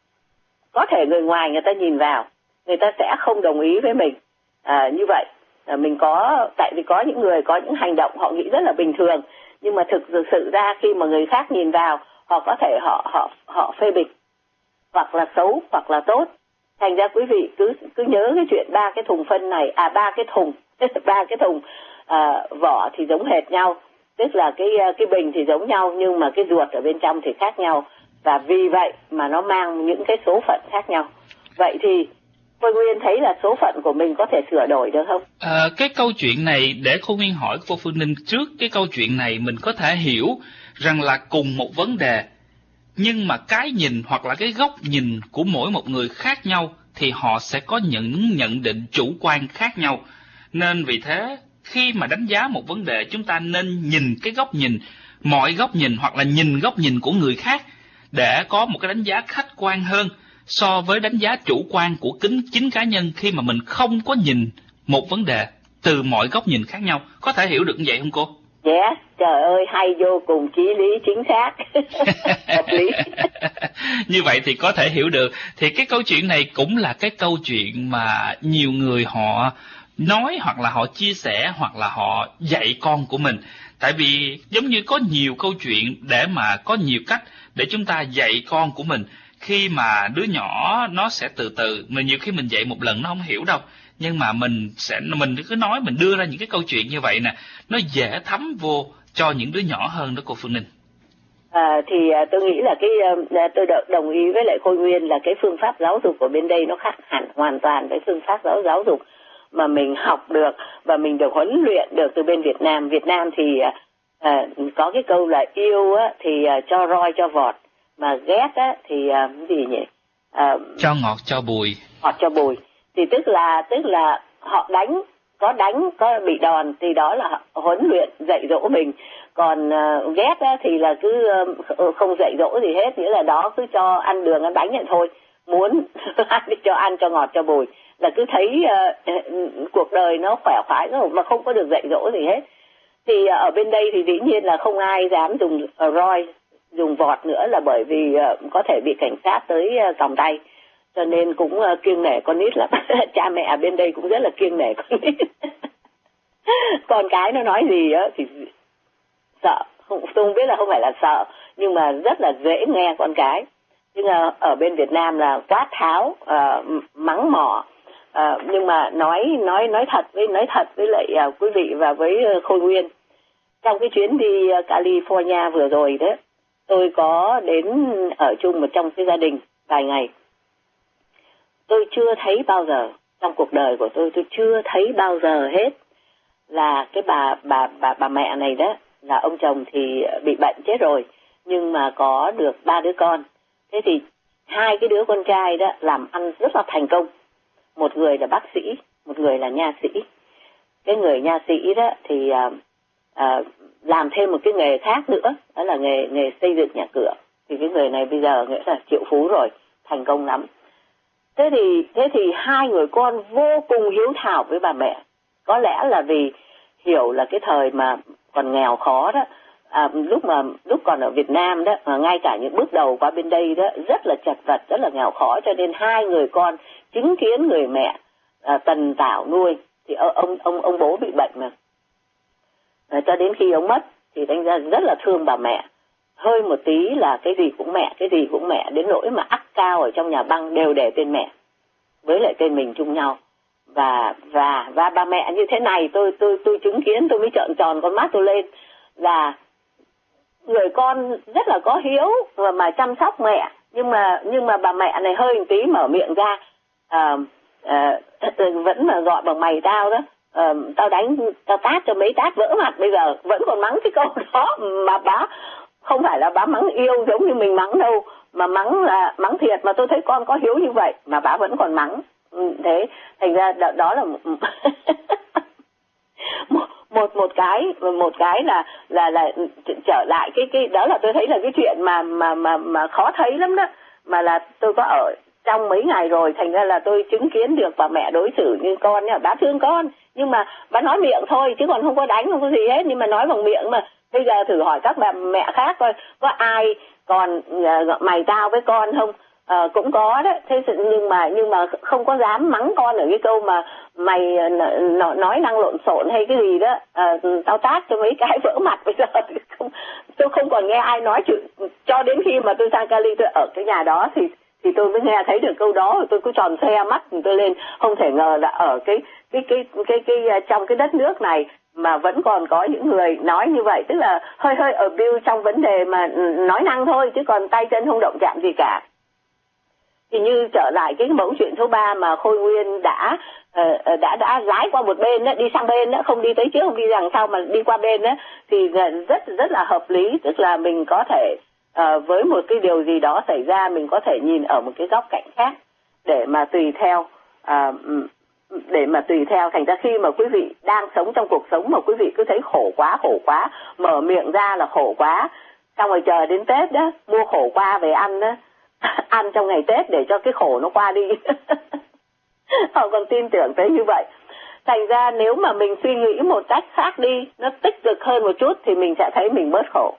có thể người ngoài người ta nhìn vào, người ta sẽ không đồng ý với mình à, như vậy. À, mình có tại vì có những người có những hành động họ nghĩ rất là bình thường, nhưng mà thực sự ra khi mà người khác nhìn vào, họ có thể họ họ họ phê bình, hoặc là xấu hoặc là tốt. Thành ra quý vị cứ cứ nhớ cái chuyện ba cái thùng phân này, à ba cái thùng ba cái thùng à, vỏ thì giống hệt nhau, tức là cái cái bình thì giống nhau nhưng mà cái ruột ở bên trong thì khác nhau, và vì vậy mà nó mang những cái số phận khác nhau. Vậy thì Khôi Nguyên thấy là số phận của mình có thể sửa đổi được không? À, cái câu chuyện này để Khôi Nguyên hỏi cô Phương Ninh trước cái câu chuyện này, mình có thể hiểu rằng là cùng một vấn đề, nhưng mà cái nhìn hoặc là cái góc nhìn của mỗi một người khác nhau thì họ sẽ có những nhận định chủ quan khác nhau. Nên vì thế khi mà đánh giá một vấn đề, chúng ta nên nhìn cái góc nhìn, mọi góc nhìn, hoặc là nhìn góc nhìn của người khác để có một cái đánh giá khách quan hơn so với đánh giá chủ quan của kính chính cá nhân khi mà mình không có nhìn một vấn đề từ mọi góc nhìn khác nhau. Có thể hiểu được như vậy không cô? Dạ, yeah, trời ơi hay vô cùng, chí lý chính xác. Hợp lý. Như vậy thì có thể hiểu được. Thì cái câu chuyện này cũng là cái câu chuyện mà nhiều người họ nói, hoặc là họ chia sẻ, hoặc là họ dạy con của mình. Tại vì giống như có nhiều câu chuyện để mà có nhiều cách để chúng ta dạy con của mình. Khi mà đứa nhỏ nó sẽ từ từ, mà nhiều khi mình dạy một lần nó không hiểu đâu, nhưng mà mình sẽ mình cứ nói, mình đưa ra những cái câu chuyện như vậy nè, nó dễ thấm vô cho những đứa nhỏ hơn đó cô Phương Ninh. À, thì tôi nghĩ là cái tôi đồng ý với lại Khôi Nguyên là cái phương pháp giáo dục của bên đây nó khác hẳn hoàn toàn với phương pháp giáo giáo dục mà mình học được và mình được huấn luyện được từ bên Việt Nam. Việt Nam thì à, có cái câu là yêu á, thì à, cho roi cho vọt, mà ghét á, thì à, cái gì nhỉ? À, cho ngọt cho bùi. Ngọt cho bùi. Thì tức là tức là họ đánh, có đánh có bị đòn thì đó là huấn luyện dạy dỗ mình. Còn uh, ghét á, thì là cứ uh, không dạy dỗ gì hết, nghĩa là đó cứ cho ăn đường ăn bánh vậy thôi, muốn ăn thì cho ăn, cho ngọt cho bùi, là cứ thấy uh, cuộc đời nó khỏe khoái rồi mà không có được dạy dỗ gì hết. Thì uh, ở bên đây thì dĩ nhiên là không ai dám dùng uh, roi, dùng vọt nữa, là bởi vì uh, có thể bị cảnh sát tới uh, còng tay, cho nên cũng uh, kiêng nể con nít lắm. Cha mẹ ở bên đây cũng rất là kiêng nể con nít. Con cái nó nói gì á thì sợ, không, tôi không biết là không phải là sợ, nhưng mà rất là dễ nghe con cái. Nhưng mà ở bên Việt Nam là quát tháo, uh, mắng mỏ, uh, nhưng mà nói nói nói thật với nói thật với lại uh, quý vị và với uh, Khôi Nguyên, trong cái chuyến đi uh, California vừa rồi đấy, tôi có đến ở chung một trong cái gia đình vài ngày. Tôi chưa thấy bao giờ trong cuộc đời của tôi, tôi chưa thấy bao giờ hết là cái bà bà bà bà mẹ này đó, là ông chồng thì bị bệnh chết rồi, nhưng mà có được ba đứa con. Thế thì hai cái đứa con trai đó làm ăn rất là thành công. Một người là bác sĩ, một người là nha sĩ. Cái người nha sĩ đó thì à, à, làm thêm một cái nghề khác nữa, đó là nghề nghề xây dựng nhà cửa. Thì cái người này bây giờ nghĩa là triệu phú rồi, thành công lắm. Thế thì thế thì hai người con vô cùng hiếu thảo với bà mẹ. Có lẽ là vì hiểu là cái thời mà còn nghèo khó đó, à, lúc mà lúc còn ở Việt Nam đó, mà ngay cả những bước đầu qua bên đây đó rất là chật vật, rất là nghèo khó, cho nên hai người con chứng kiến người mẹ à, tần tảo nuôi. Thì ông ông ông bố bị bệnh mà, à, cho đến khi ông mất thì đánh ra rất là thương bà mẹ. Hơi một tí là cái gì cũng mẹ, cái gì cũng mẹ, đến nỗi mà ắt cao ở trong nhà băng đều để tên mẹ với lại tên mình chung nhau. và và và bà mẹ như thế này tôi tôi tôi chứng kiến, tôi mới trợn tròn con mắt tôi lên, là người con rất là có hiếu và mà chăm sóc mẹ, nhưng mà nhưng mà bà mẹ này hơi một tí mở miệng ra, à, à, vẫn mà gọi bằng mày tao đó, à, tao đánh tao tát cho mấy tát vỡ mặt, bây giờ vẫn còn mắng cái câu đó, mà bà không phải là bà mắng yêu giống như mình mắng đâu, mà mắng là mắng thiệt, mà tôi thấy con có hiếu như vậy mà bà vẫn còn mắng. Thế thành ra đó, đó là một một một cái một cái là là là trở lại cái cái đó là tôi thấy là cái chuyện mà mà mà mà khó thấy lắm đó, mà là tôi có ở trong mấy ngày rồi, thành ra là tôi chứng kiến được bà mẹ đối xử như con nha. Bà thương con nhưng mà bà nói miệng thôi chứ còn không có đánh, không có gì hết, nhưng mà nói bằng miệng mà. Bây giờ thử hỏi các bà mẹ khác coi có ai còn uh, mày tao với con không? À, cũng có đấy, thế nhưng mà nhưng mà không có dám mắng con ở cái câu mà mày uh, nói năng lộn xộn hay cái gì đó, à, tao tát cho mấy cái vỡ mặt. Bây giờ không, tôi không còn nghe ai nói chuyện, cho đến khi mà tôi sang Cali, tôi ở cái nhà đó thì thì tôi mới nghe thấy được câu đó, tôi cứ tròn xe mắt tôi lên, không thể ngờ là ở cái cái cái cái cái, cái trong cái đất nước này mà vẫn còn có những người nói như vậy, tức là hơi hơi abuse trong vấn đề mà nói năng thôi, chứ còn tay chân không động chạm gì cả. Thì như trở lại cái mẫu chuyện số ba mà Khôi Nguyên đã uh, đã đã lái qua một bên đó, đi sang bên đó, không đi tới trước không đi đằng sau mà đi qua bên đó, thì rất rất là hợp lý, tức là mình có thể uh, với một cái điều gì đó xảy ra, mình có thể nhìn ở một cái góc cạnh khác để mà tùy theo uh, để mà tùy theo. Thành ra khi mà quý vị đang sống trong cuộc sống mà quý vị cứ thấy khổ quá khổ quá, mở miệng ra là khổ quá, xong rồi chờ đến Tết đó mua khổ qua về ăn đó, ăn trong ngày Tết để cho cái khổ nó qua đi. Họ còn tin tưởng tới như vậy. Thành ra nếu mà mình suy nghĩ một cách khác đi, nó tích cực hơn một chút thì mình sẽ thấy mình bớt khổ.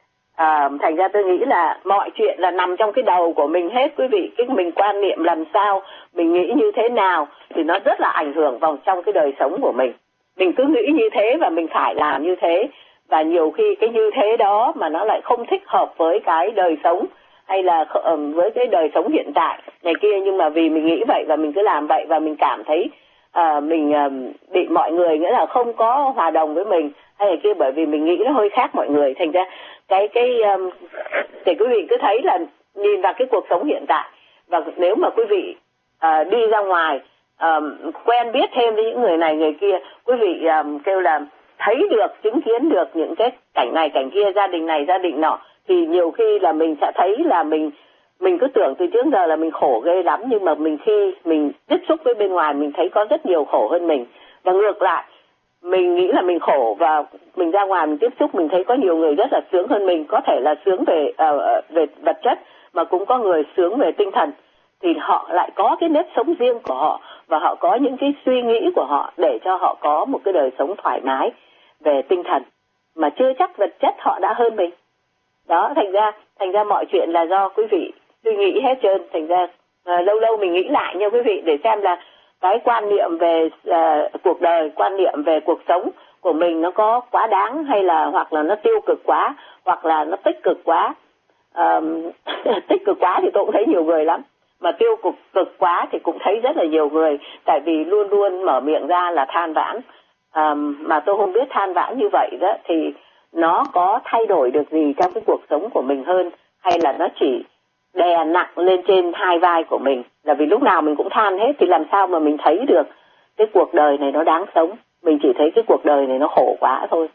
À, thành ra tôi nghĩ là mọi chuyện là nằm trong cái đầu của mình hết quý vị. Cái mình quan niệm làm sao, mình nghĩ như thế nào thì nó rất là ảnh hưởng vào trong cái đời sống của mình. Mình cứ nghĩ như thế và mình phải làm như thế, và nhiều khi cái như thế đó mà nó lại không thích hợp với cái đời sống hay là với cái đời sống hiện tại này kia, nhưng mà vì mình nghĩ vậy và mình cứ làm vậy và mình cảm thấy uh, mình uh, bị mọi người nghĩa là không có hòa đồng với mình hay là kia, bởi vì mình nghĩ nó hơi khác mọi người. Thành ra cái cái um, thì quý vị cứ thấy là nhìn vào cái cuộc sống hiện tại, và nếu mà quý vị uh, đi ra ngoài um, quen biết thêm với những người này người kia, quý vị um, kêu là thấy được, chứng kiến được những cái cảnh này cảnh kia, gia đình này gia đình nọ, thì nhiều khi là mình sẽ thấy là mình mình cứ tưởng từ trước giờ là mình khổ ghê lắm, nhưng mà mình khi mình tiếp xúc với bên ngoài mình thấy có rất nhiều khổ hơn mình. Và ngược lại, mình nghĩ là mình khổ và mình ra ngoài mình tiếp xúc mình thấy có nhiều người rất là sướng hơn mình, có thể là sướng về uh, về vật chất mà cũng có người sướng về tinh thần, thì họ lại có cái nếp sống riêng của họ và họ có những cái suy nghĩ của họ để cho họ có một cái đời sống thoải mái về tinh thần, mà chưa chắc vật chất họ đã hơn mình. Đó, thành ra thành ra mọi chuyện là do quý vị suy nghĩ hết trơn. Thành ra à, lâu lâu mình nghĩ lại nha quý vị, để xem là cái quan niệm về à, cuộc đời, quan niệm về cuộc sống của mình nó có quá đáng, hay là hoặc là nó tiêu cực quá, hoặc là nó tích cực quá. À, tích cực quá thì tôi cũng thấy nhiều người lắm, mà tiêu cực cực quá thì cũng thấy rất là nhiều người, tại vì luôn luôn mở miệng ra là than vãn. À, mà tôi không biết than vãn như vậy đó thì nó có thay đổi được gì trong cái cuộc sống của mình hơn, hay là nó chỉ đè nặng lên trên hai vai của mình. Là vì lúc nào mình cũng than hết thì làm sao mà mình thấy được cái cuộc đời này nó đáng sống. Mình chỉ thấy cái cuộc đời này nó khổ quá thôi,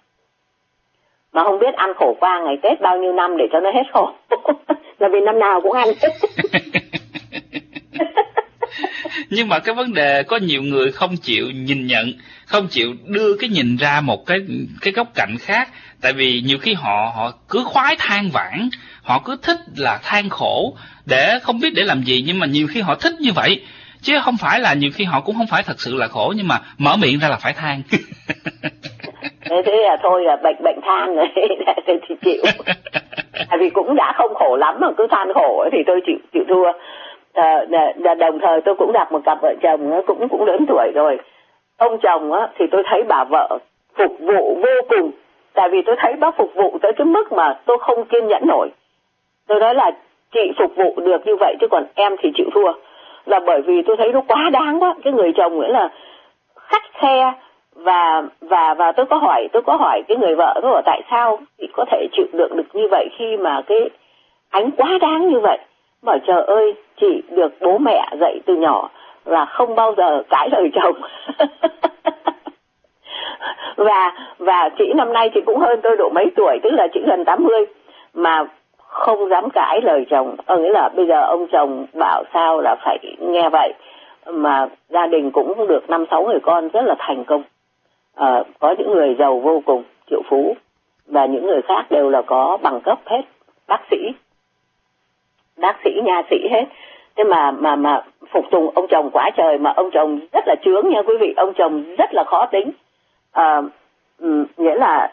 mà không biết ăn khổ qua ngày Tết bao nhiêu năm để cho nó hết khổ. Là vì năm nào cũng ăn. Nhưng mà cái vấn đề có nhiều người không chịu nhìn nhận, không chịu đưa cái nhìn ra một cái cái góc cạnh khác. Tại vì nhiều khi họ họ cứ khoái than vãn, họ cứ thích là than khổ để không biết để làm gì, nhưng mà nhiều khi họ thích như vậy, chứ không phải là nhiều khi họ cũng không phải thật sự là khổ, nhưng mà mở miệng ra là phải than. Thế là thôi là bệnh bệnh than rồi thì chịu. Tại vì cũng đã không khổ lắm mà cứ than khổ ấy, thì tôi chịu chịu thua. À, đồng thời tôi cũng gặp một cặp vợ chồng cũng cũng lớn tuổi rồi. Ông chồng á, thì tôi thấy bà vợ phục vụ vô cùng, tại vì tôi thấy bác phục vụ tới cái mức mà tôi không kiên nhẫn nổi. Tôi nói là chị phục vụ được như vậy chứ còn em thì chịu thua, là bởi vì tôi thấy nó quá đáng quá. Cái người chồng nghĩa là xách xe. Và và và tôi có hỏi tôi có hỏi cái người vợ, tôi bảo tại sao chị có thể chịu đựng được như vậy khi mà cái anh quá đáng như vậy. Bảo trời ơi, chị được bố mẹ dạy từ nhỏ là không bao giờ cãi lời chồng. và và chị năm nay chị cũng hơn tôi độ mấy tuổi, tức là chị gần tám mươi mà không dám cãi lời chồng. Ờ, nghĩa là bây giờ ông chồng bảo sao là phải nghe vậy, mà gia đình cũng được năm sáu người con rất là thành công. À, có những người giàu vô cùng, triệu phú, và những người khác đều là có bằng cấp hết, bác sĩ, bác sĩ, nha sĩ hết. Thế mà mà mà phục tùng ông chồng quá trời, mà ông chồng rất là chướng nha quý vị, ông chồng rất là khó tính. À, nghĩa là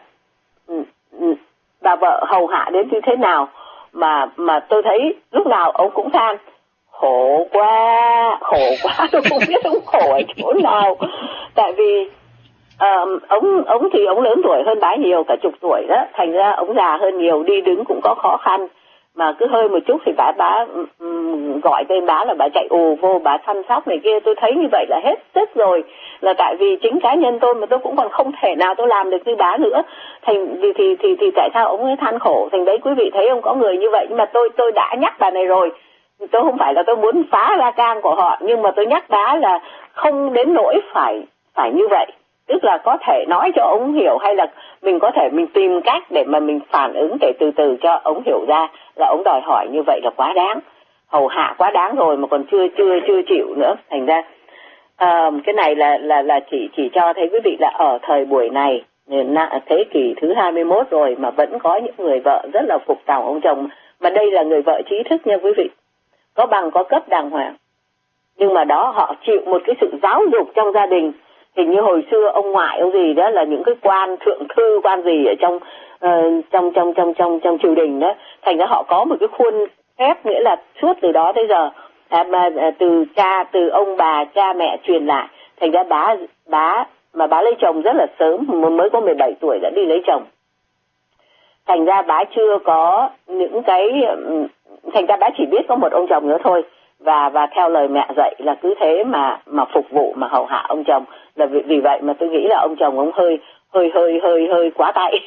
bà vợ hầu hạ đến như thế nào mà mà tôi thấy lúc nào ông cũng than khổ quá, khổ quá, tôi không biết ông khổ ở chỗ nào. Tại vì Uh, ông ông thì ông lớn tuổi hơn bá nhiều, cả chục tuổi đó, thành ra ông già hơn nhiều, đi đứng cũng có khó khăn, mà cứ hơi một chút thì bá bá um, gọi tên bá là bà chạy ù vô, bà săn sóc này kia. Tôi thấy như vậy là hết sức rồi, là tại vì chính cá nhân tôi mà tôi cũng còn không thể nào tôi làm được như bá nữa. Thành thì thì thì, thì tại sao ông ấy than khổ? Thành đấy quý vị thấy ông có người như vậy, nhưng mà tôi tôi đã nhắc bà này rồi. Tôi không phải là tôi muốn phá ra can của họ, nhưng mà tôi nhắc bá là không đến nỗi phải phải như vậy. Tức là có thể nói cho ông hiểu, hay là mình có thể mình tìm cách để mà mình phản ứng để từ từ cho ông hiểu ra là ông đòi hỏi như vậy là quá đáng, hầu hạ quá đáng rồi mà còn chưa chưa chưa chịu nữa. Thành ra uh, cái này là là là chỉ chỉ cho thấy quý vị là ở thời buổi này, thế kỷ thứ hai mươi mốt rồi mà vẫn có những người vợ rất là phục tòng ông chồng, mà đây là người vợ trí thức nha quý vị, có bằng có cấp đàng hoàng, nhưng mà đó họ chịu một cái sự giáo dục trong gia đình. Hình như hồi xưa ông ngoại ông gì đó là những cái quan thượng thư quan gì ở trong uh, trong trong trong trong trong triều đình đó, thành ra họ có một cái khuôn phép, nghĩa là suốt từ đó tới giờ à, mà à, từ cha từ ông bà cha mẹ truyền lại. Thành ra bá bá mà bá lấy chồng rất là sớm, mới có mười bảy tuổi đã đi lấy chồng. Thành ra bá chưa có những cái, thành ra bá chỉ biết có một ông chồng nữa thôi, và và theo lời mẹ dạy là cứ thế mà mà phục vụ mà hầu hạ ông chồng. Là vì, vì vậy mà tôi nghĩ là ông chồng ông hơi hơi hơi hơi hơi quá tay.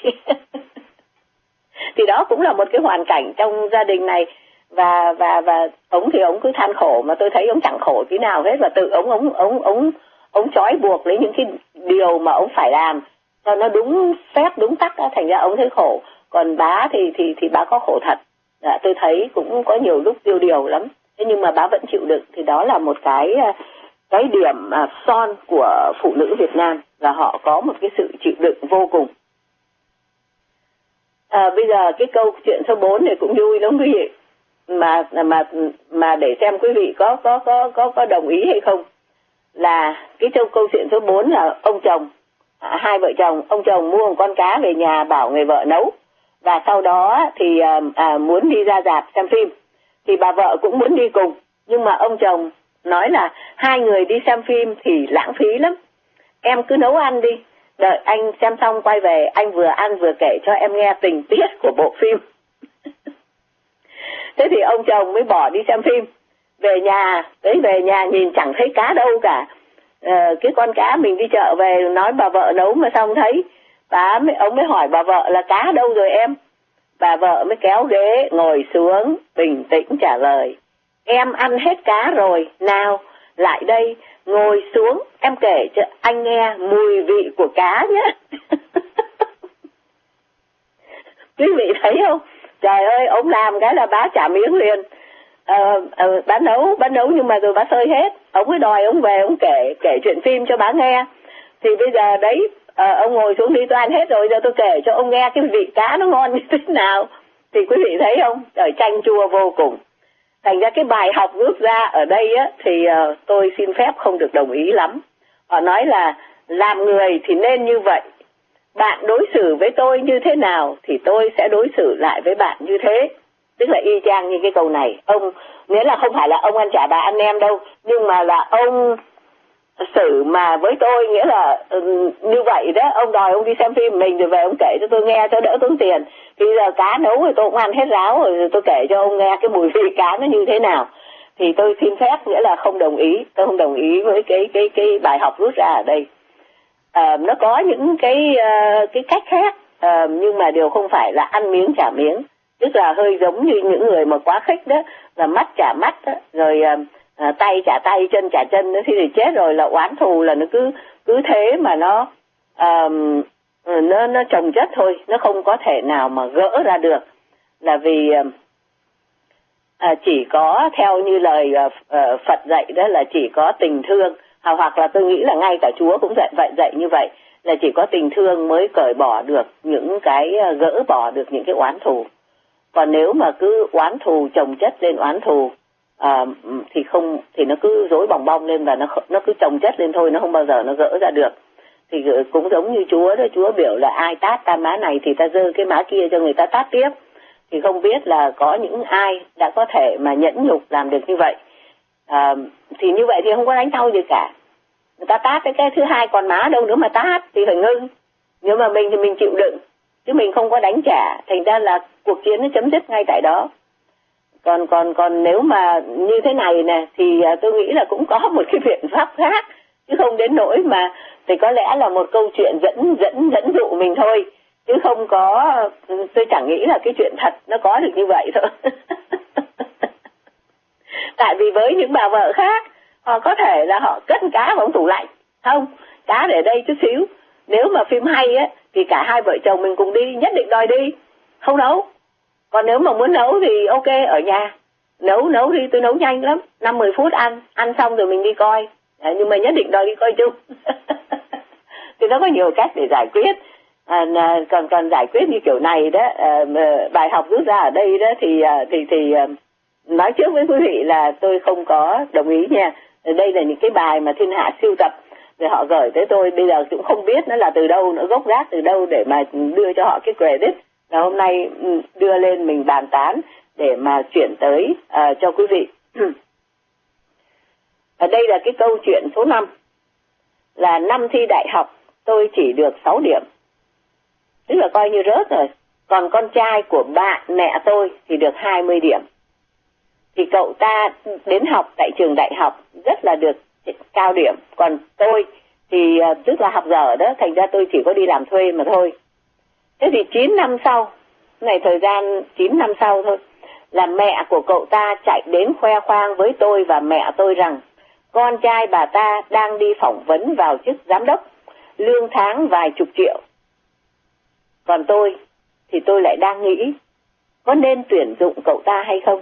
Thì đó cũng là một cái hoàn cảnh trong gia đình này, và và và ông thì ông cứ than khổ, mà tôi thấy ông chẳng khổ tí nào hết, và tự ông ông ông ông ông trói buộc lấy những cái điều mà ông phải làm cho nó đúng phép đúng tắc đó, thành ra ông thấy khổ. Còn bá thì thì thì bá có khổ thật. Dạ, tôi thấy cũng có nhiều lúc tiêu điều lắm, thế nhưng mà bá vẫn chịu đựng. Thì đó là một cái cái điểm à, son của phụ nữ Việt Nam, là họ có một cái sự chịu đựng vô cùng. À, bây giờ cái câu chuyện số bốn này cũng vui lắm quý vị, mà mà mà để xem quý vị có có có có có đồng ý hay không. Là cái câu câu chuyện số bốn là ông chồng, à, hai vợ chồng, ông chồng mua một con cá về nhà bảo người vợ nấu, và sau đó thì à, à, muốn đi ra rạp xem phim, thì bà vợ cũng muốn đi cùng, nhưng mà ông chồng nói là hai người đi xem phim thì lãng phí lắm, em cứ nấu ăn đi, đợi anh xem xong quay về anh vừa ăn vừa kể cho em nghe tình tiết của bộ phim. Thế thì ông chồng mới bỏ đi xem phim, về nhà, tới về nhà nhìn chẳng thấy cá đâu cả. Ờ, cái con cá mình đi chợ về nói bà vợ nấu mà xong thấy, bà mới, ông mới hỏi bà vợ là cá đâu rồi em. Bà vợ mới kéo ghế ngồi xuống bình tĩnh trả lời, em ăn hết cá rồi, nào lại đây ngồi xuống em kể cho anh nghe mùi vị của cá nhé. Quý vị thấy không? Trời ơi, ông làm cái là bá trả miếng liền. Ờ, ờ, bá nấu, bá nấu nhưng mà rồi bá sơi hết. Ông mới đòi ông về, ông kể kể chuyện phim cho bá nghe. Thì bây giờ đấy, ờ, ông ngồi xuống đi, tôi ăn hết rồi, giờ tôi kể cho ông nghe cái vị cá nó ngon như thế nào. Thì quý vị thấy không? Trời, chanh chua vô cùng. Thành ra cái bài học rút ra ở đây á, thì uh, tôi xin phép không được đồng ý lắm. Họ nói là làm người thì nên như vậy. Bạn đối xử với tôi như thế nào thì tôi sẽ đối xử lại với bạn như thế. Tức là y chang như cái câu này. Ông, nghĩa là không phải là ông ăn chả bà ăn nem đâu, nhưng mà là ông xử mà với tôi, nghĩa là um, như vậy đó. Ông đòi ông đi xem phim mình rồi về ông kể cho tôi nghe cho đỡ tốn tiền. Thì giờ cá nấu rồi tôi cũng ăn hết ráo rồi, rồi tôi kể cho ông nghe cái mùi vị cá nó như thế nào. Thì tôi xin phép, nghĩa là không đồng ý. Tôi không đồng ý với cái cái cái bài học rút ra ở đây. À, nó có những cái uh, cái cách khác, uh, nhưng mà đều không phải là ăn miếng trả miếng, tức là hơi giống như những người mà quá khích đó, là mắt trả mắt đó, rồi uh, uh, tay trả tay, chân trả chân đó, thì, thì chết rồi, là oán thù là nó cứ cứ thế mà nó uh, nó nó chồng chất thôi, nó không có thể nào mà gỡ ra được, là vì uh, uh, chỉ có theo như lời uh, uh, Phật dạy đó là chỉ có tình thương, hoặc là tôi nghĩ là ngay cả Chúa cũng dạy vậy dạy như vậy, là chỉ có tình thương mới cởi bỏ được những cái, gỡ bỏ được những cái oán thù. Còn nếu mà cứ oán thù chồng chất lên oán thù à, thì không, thì nó cứ rối bòng bong lên và nó nó cứ chồng chất lên thôi, nó không bao giờ nó gỡ ra được. Thì cũng giống như Chúa đó, Chúa biểu là ai tát ta má này thì ta giơ cái má kia cho người ta tát tiếp. Thì không biết là có những ai đã có thể mà nhẫn nhục làm được như vậy. À, thì như vậy thì không có đánh nhau gì cả. Người ta tát cái, cái thứ hai còn má đâu nữa mà tát, thì phải ngưng. Nhưng mà mình thì mình chịu đựng, chứ mình không có đánh trả, thành ra là cuộc chiến nó chấm dứt ngay tại đó. Còn còn còn nếu mà như thế này nè thì tôi nghĩ là cũng có một cái biện pháp khác, chứ không đến nỗi mà thì có lẽ là một câu chuyện dẫn dẫn dẫn dụ mình thôi, chứ không có, tôi chẳng nghĩ là cái chuyện thật nó có được như vậy thôi. Tại vì với những bà vợ khác, họ có thể là họ cất cá vào tủ lạnh, không, cá để đây chút xíu. Nếu mà phim hay á thì cả hai vợ chồng mình cùng đi, nhất định đòi đi, không nấu. Còn nếu mà muốn nấu thì ok, ở nhà nấu nấu đi, tôi nấu nhanh lắm, năm mười phút ăn, ăn xong rồi mình đi coi. À, nhưng mà nhất định đòi đi coi chung. Thì nó có nhiều cách để giải quyết. À, còn còn giải quyết như kiểu này đó, à, bài học rút ra ở đây đó thì thì thì nói trước với quý vị là tôi không có đồng ý nha. Đây là những cái bài mà thiên hạ sưu tập rồi họ gửi tới tôi, bây giờ cũng không biết nó là từ đâu, nó gốc gác từ đâu để mà đưa cho họ cái credit. Là hôm nay đưa lên mình bàn tán để mà chuyển tới uh, cho quý vị. Ở đây là cái câu chuyện số năm, là năm thi đại học tôi chỉ được sáu điểm, tức là coi như rớt rồi. Còn con trai của bạn mẹ tôi thì được hai mươi điểm. Thì cậu ta đến học tại trường đại học rất là được cao điểm. Còn tôi thì uh, tức là học dở đó, thành ra tôi chỉ có đi làm thuê mà thôi. Thế thì chín năm sau, này thời gian chín năm sau thôi, là mẹ của cậu ta chạy đến khoe khoang với tôi và mẹ tôi rằng con trai bà ta đang đi phỏng vấn vào chức giám đốc, lương tháng vài chục triệu. Còn tôi thì tôi lại đang nghĩ có nên tuyển dụng cậu ta hay không.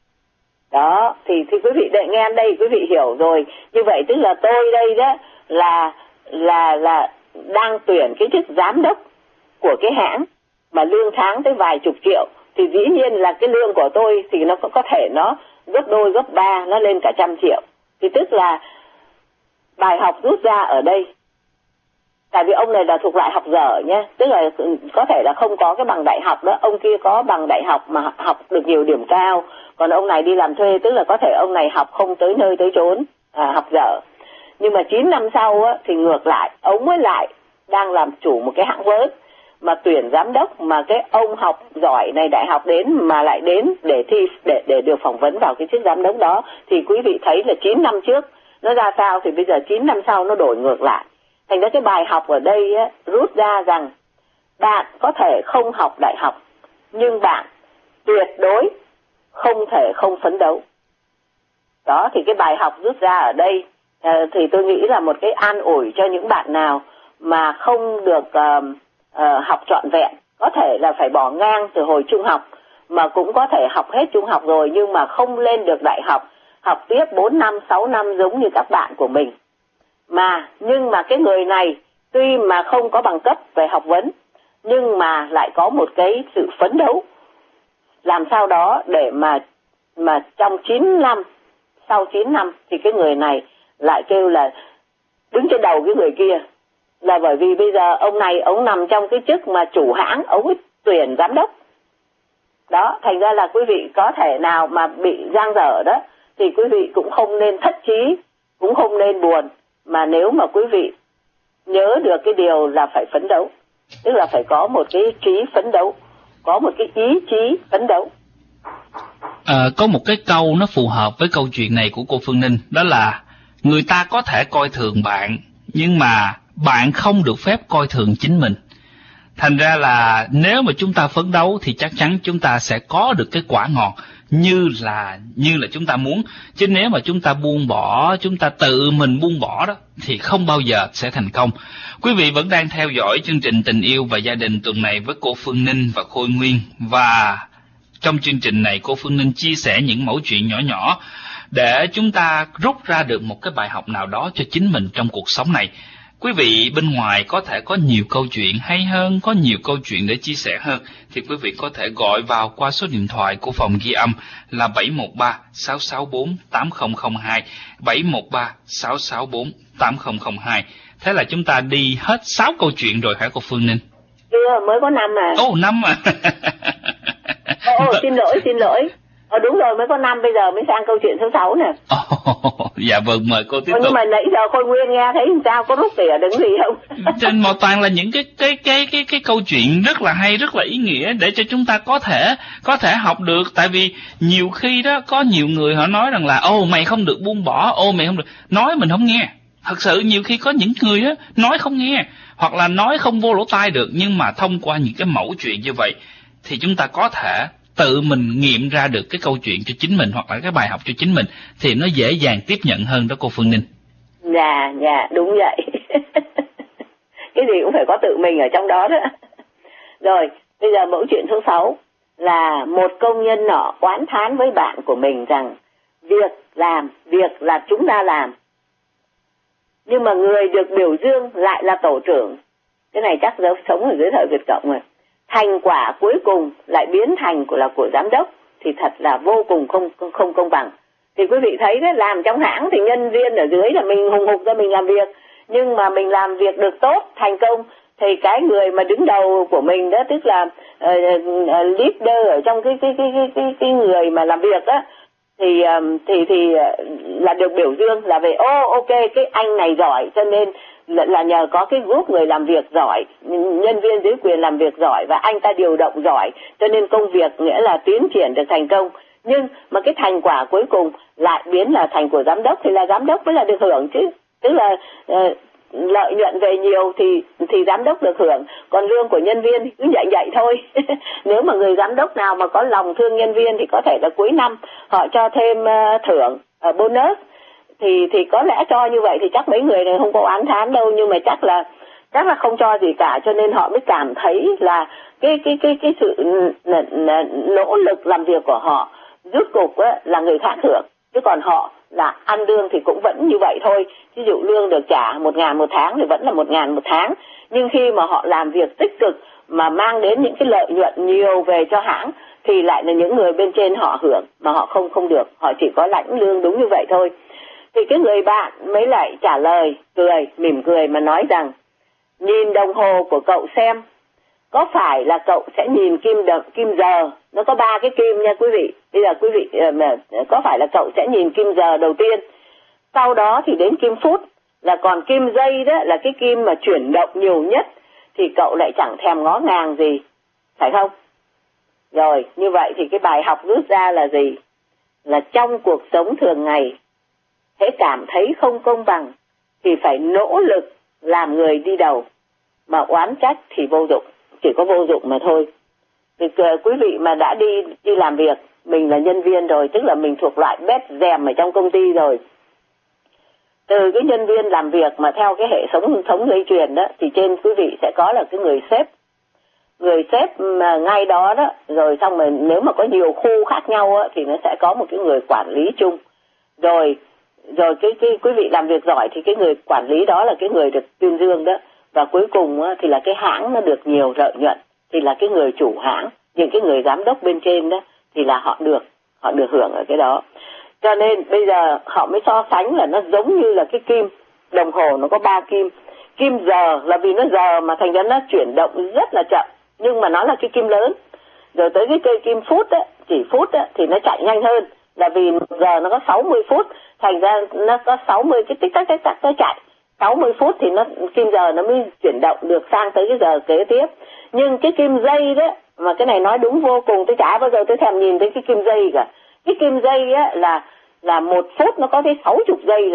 Đó, thì, thì quý vị đợi nghe đây, quý vị hiểu rồi. Như vậy tức là tôi đây đó là là là đang tuyển cái chức giám đốc của cái hãng mà lương tháng tới vài chục triệu, thì dĩ nhiên là cái lương của tôi thì nó có, có thể nó gấp đôi gấp ba, nó lên cả trăm triệu. Thì tức là bài học rút ra ở đây, tại vì ông này là thuộc loại học dở nhé, tức là có thể là không có cái bằng đại học đó, ông kia có bằng đại học mà học được nhiều điểm cao, còn ông này đi làm thuê, tức là có thể ông này học không tới nơi tới chốn, à, học dở. Nhưng mà chín năm sau á, thì ngược lại, ông mới lại đang làm chủ một cái hãng vớt mà tuyển giám đốc, mà cái ông học giỏi này đại học đến mà lại đến để thi để để được phỏng vấn vào cái chức giám đốc đó. Thì quý vị thấy là chín năm trước nó ra sao, thì bây giờ chín năm sau nó đổi ngược lại. Thành ra cái bài học ở đây á, rút ra rằng bạn có thể không học đại học, nhưng bạn tuyệt đối không thể không phấn đấu. Đó, thì cái bài học rút ra ở đây à, thì tôi nghĩ là một cái an ủi cho những bạn nào mà không được uh, uh, học trọn vẹn. Có thể là phải bỏ ngang từ hồi trung học, mà cũng có thể học hết trung học rồi nhưng mà không lên được đại học, học tiếp bốn năm, sáu năm giống như các bạn của mình. Mà, nhưng mà cái người này tuy mà không có bằng cấp về học vấn, nhưng mà lại có một cái sự phấn đấu. Làm sao đó để mà mà trong chín năm, sau chín năm thì cái người này lại kêu là đứng trên đầu cái người kia. Là bởi vì bây giờ ông này, ông nằm trong cái chức mà chủ hãng, ông ấy tuyển giám đốc. Đó, thành ra là quý vị có thể nào mà bị giang dở đó, thì quý vị cũng không nên thất chí, cũng không nên buồn. Mà nếu mà quý vị nhớ được cái điều là phải phấn đấu, tức là phải có một cái trí phấn đấu, có một cái ý chí phấn đấu. À, có một cái câu nó phù hợp với câu chuyện này của cô Phương Ninh, đó là người ta có thể coi thường bạn, nhưng mà bạn không được phép coi thường chính mình. Thành ra là nếu mà chúng ta phấn đấu thì chắc chắn chúng ta sẽ có được cái quả ngọt như là như là chúng ta muốn. Chứ nếu mà chúng ta buông bỏ, chúng ta tự mình buông bỏ đó thì không bao giờ sẽ thành công. Quý vị vẫn đang theo dõi chương trình Tình Yêu và Gia Đình tuần này với cô Phương Ninh và Khôi Nguyên. Và trong chương trình này cô Phương Ninh chia sẻ những mẩu chuyện nhỏ nhỏ để chúng ta rút ra được một cái bài học nào đó cho chính mình trong cuộc sống này. Quý vị bên ngoài có thể có nhiều câu chuyện hay hơn, có nhiều câu chuyện để chia sẻ hơn, thì quý vị có thể gọi vào qua số điện thoại của phòng ghi âm là bảy một ba sáu sáu bốn tám không không hai, bảy một ba sáu sáu bốn tám không không hai. Thế là chúng ta đi hết sáu câu chuyện rồi hả cô Phương Ninh? Chưa, mới có năm à. Ồ, năm à. Ồ, oh, xin lỗi, xin lỗi. Ờ đúng rồi, mới có năm, bây giờ mới sang câu chuyện số sáu nè. Oh, dạ vâng, mời cô tiếp Ồ, tục. Nhưng mà nãy giờ Khôi Nguyên nghe thấy sao, có rút tỉa đứng gì không? Trên một toàn là những cái cái cái cái cái câu chuyện rất là hay, rất là ý nghĩa để cho chúng ta có thể có thể học được. Tại vì nhiều khi đó có nhiều người họ nói rằng là ô mày không được buông bỏ, ô mày không được, nói mình không nghe. Thật sự nhiều khi có những người á nói không nghe, hoặc là nói không vô lỗ tai được, nhưng mà thông qua những cái mẫu chuyện như vậy thì chúng ta có thể tự mình nghiệm ra được cái câu chuyện cho chính mình, hoặc là cái bài học cho chính mình, thì nó dễ dàng tiếp nhận hơn đó cô Phương Ninh. Dạ, dạ, đúng vậy. Cái gì cũng phải có tự mình ở trong đó đó. Rồi, bây giờ mẫu chuyện số sáu là một công nhân nọ oán thán với bạn của mình rằng việc làm, việc là chúng ta làm, nhưng mà người được biểu dương lại là tổ trưởng. Cái này chắc dấu sống ở dưới thời Việt Cộng rồi. Thành quả cuối cùng lại biến thành của là của giám đốc thì thật là vô cùng không không công bằng. Thì quý vị thấy đấy, làm trong hãng thì nhân viên ở dưới là mình hùng hục ra mình làm việc, nhưng mà mình làm việc được tốt, thành công thì cái người mà đứng đầu của mình đó, tức là uh, uh, leader ở trong cái cái cái cái cái, cái người mà làm việc á, thì um, thì thì uh, là được biểu dương là về ô oh, ok cái anh này giỏi, cho nên là, là nhờ có cái group người làm việc giỏi, nhân viên dưới quyền làm việc giỏi và anh ta điều động giỏi, cho nên công việc nghĩa là tiến triển được thành công. Nhưng mà cái thành quả cuối cùng lại biến là thành của giám đốc thì là giám đốc mới là được hưởng chứ, tức là uh, lợi nhuận về nhiều thì thì giám đốc được hưởng, còn lương của nhân viên thì cứ vậy vậy thôi. Nếu mà người giám đốc nào mà có lòng thương nhân viên thì có thể là cuối năm họ cho thêm uh, thưởng uh, bonus, thì thì có lẽ cho như vậy thì chắc mấy người này không có oán thán đâu, nhưng mà chắc là chắc là không cho gì cả, cho nên họ mới cảm thấy là cái cái cái cái sự nỗ lực làm việc của họ rốt cục á, là người khác hưởng, chứ còn họ là ăn lương thì cũng vẫn như vậy thôi. Ví dụ lương được trả một ngàn một tháng thì vẫn là một ngàn một tháng, nhưng khi mà họ làm việc tích cực mà mang đến những cái lợi nhuận nhiều về cho hãng thì lại là những người bên trên họ hưởng mà họ không không được, họ chỉ có lãnh lương đúng như vậy thôi. Thì cái người bạn mới lại trả lời cười, mỉm cười mà nói rằng nhìn đồng hồ của cậu xem, có phải là cậu sẽ nhìn kim đậm, kim giờ, nó có ba cái kim nha quý vị. Bây giờ quý vị có phải là cậu sẽ nhìn kim giờ đầu tiên, sau đó thì đến kim phút, là còn kim giây đó là cái kim mà chuyển động nhiều nhất, thì cậu lại chẳng thèm ngó ngàng gì, phải không? Rồi, như vậy thì cái bài học rút ra là gì? Là trong cuộc sống thường ngày, hễ cảm thấy không công bằng thì phải nỗ lực làm người đi đầu, mà oán trách thì vô dụng, chỉ có vô dụng mà thôi. Thì quý vị mà đã đi đi làm việc, mình là nhân viên rồi, tức là mình thuộc loại bét dèm ở trong công ty rồi. Từ cái nhân viên làm việc mà theo cái hệ thống thống dây chuyền đó, thì trên quý vị sẽ có là cái người sếp. Người sếp mà ngay đó đó, rồi xong rồi nếu mà có nhiều khu khác nhau á, thì nó sẽ có một cái người quản lý chung. Rồi rồi cái, cái quý vị làm việc giỏi thì cái người quản lý đó là cái người được tuyên dương đó. Và cuối cùng á, thì là cái hãng nó được nhiều lợi nhuận, thì là cái người chủ hãng, những cái người giám đốc bên trên đó thì là họ được họ được hưởng ở cái đó. Cho nên bây giờ họ mới so sánh là nó giống như là cái kim đồng hồ, nó có ba kim. Kim giờ là vì nó giờ mà thành ra nó chuyển động rất là chậm, nhưng mà nó là cái kim lớn. Rồi tới cái cây kim phút á, chỉ phút á, thì nó chạy nhanh hơn, là vì giờ nó có sáu mươi phút, thành ra nó có sáu mươi cái tích tắc tích tắc nó chạy. sáu mươi phút thì nó kim giờ nó mới chuyển động được sang tới cái giờ kế tiếp. Nhưng cái kim giây đó, mà cái này nói đúng vô cùng, tôi chả bao giờ tôi thèm nhìn thấy cái kim giây cả. Cái kim giây á là là một phút nó có tới sáu chục giây lận,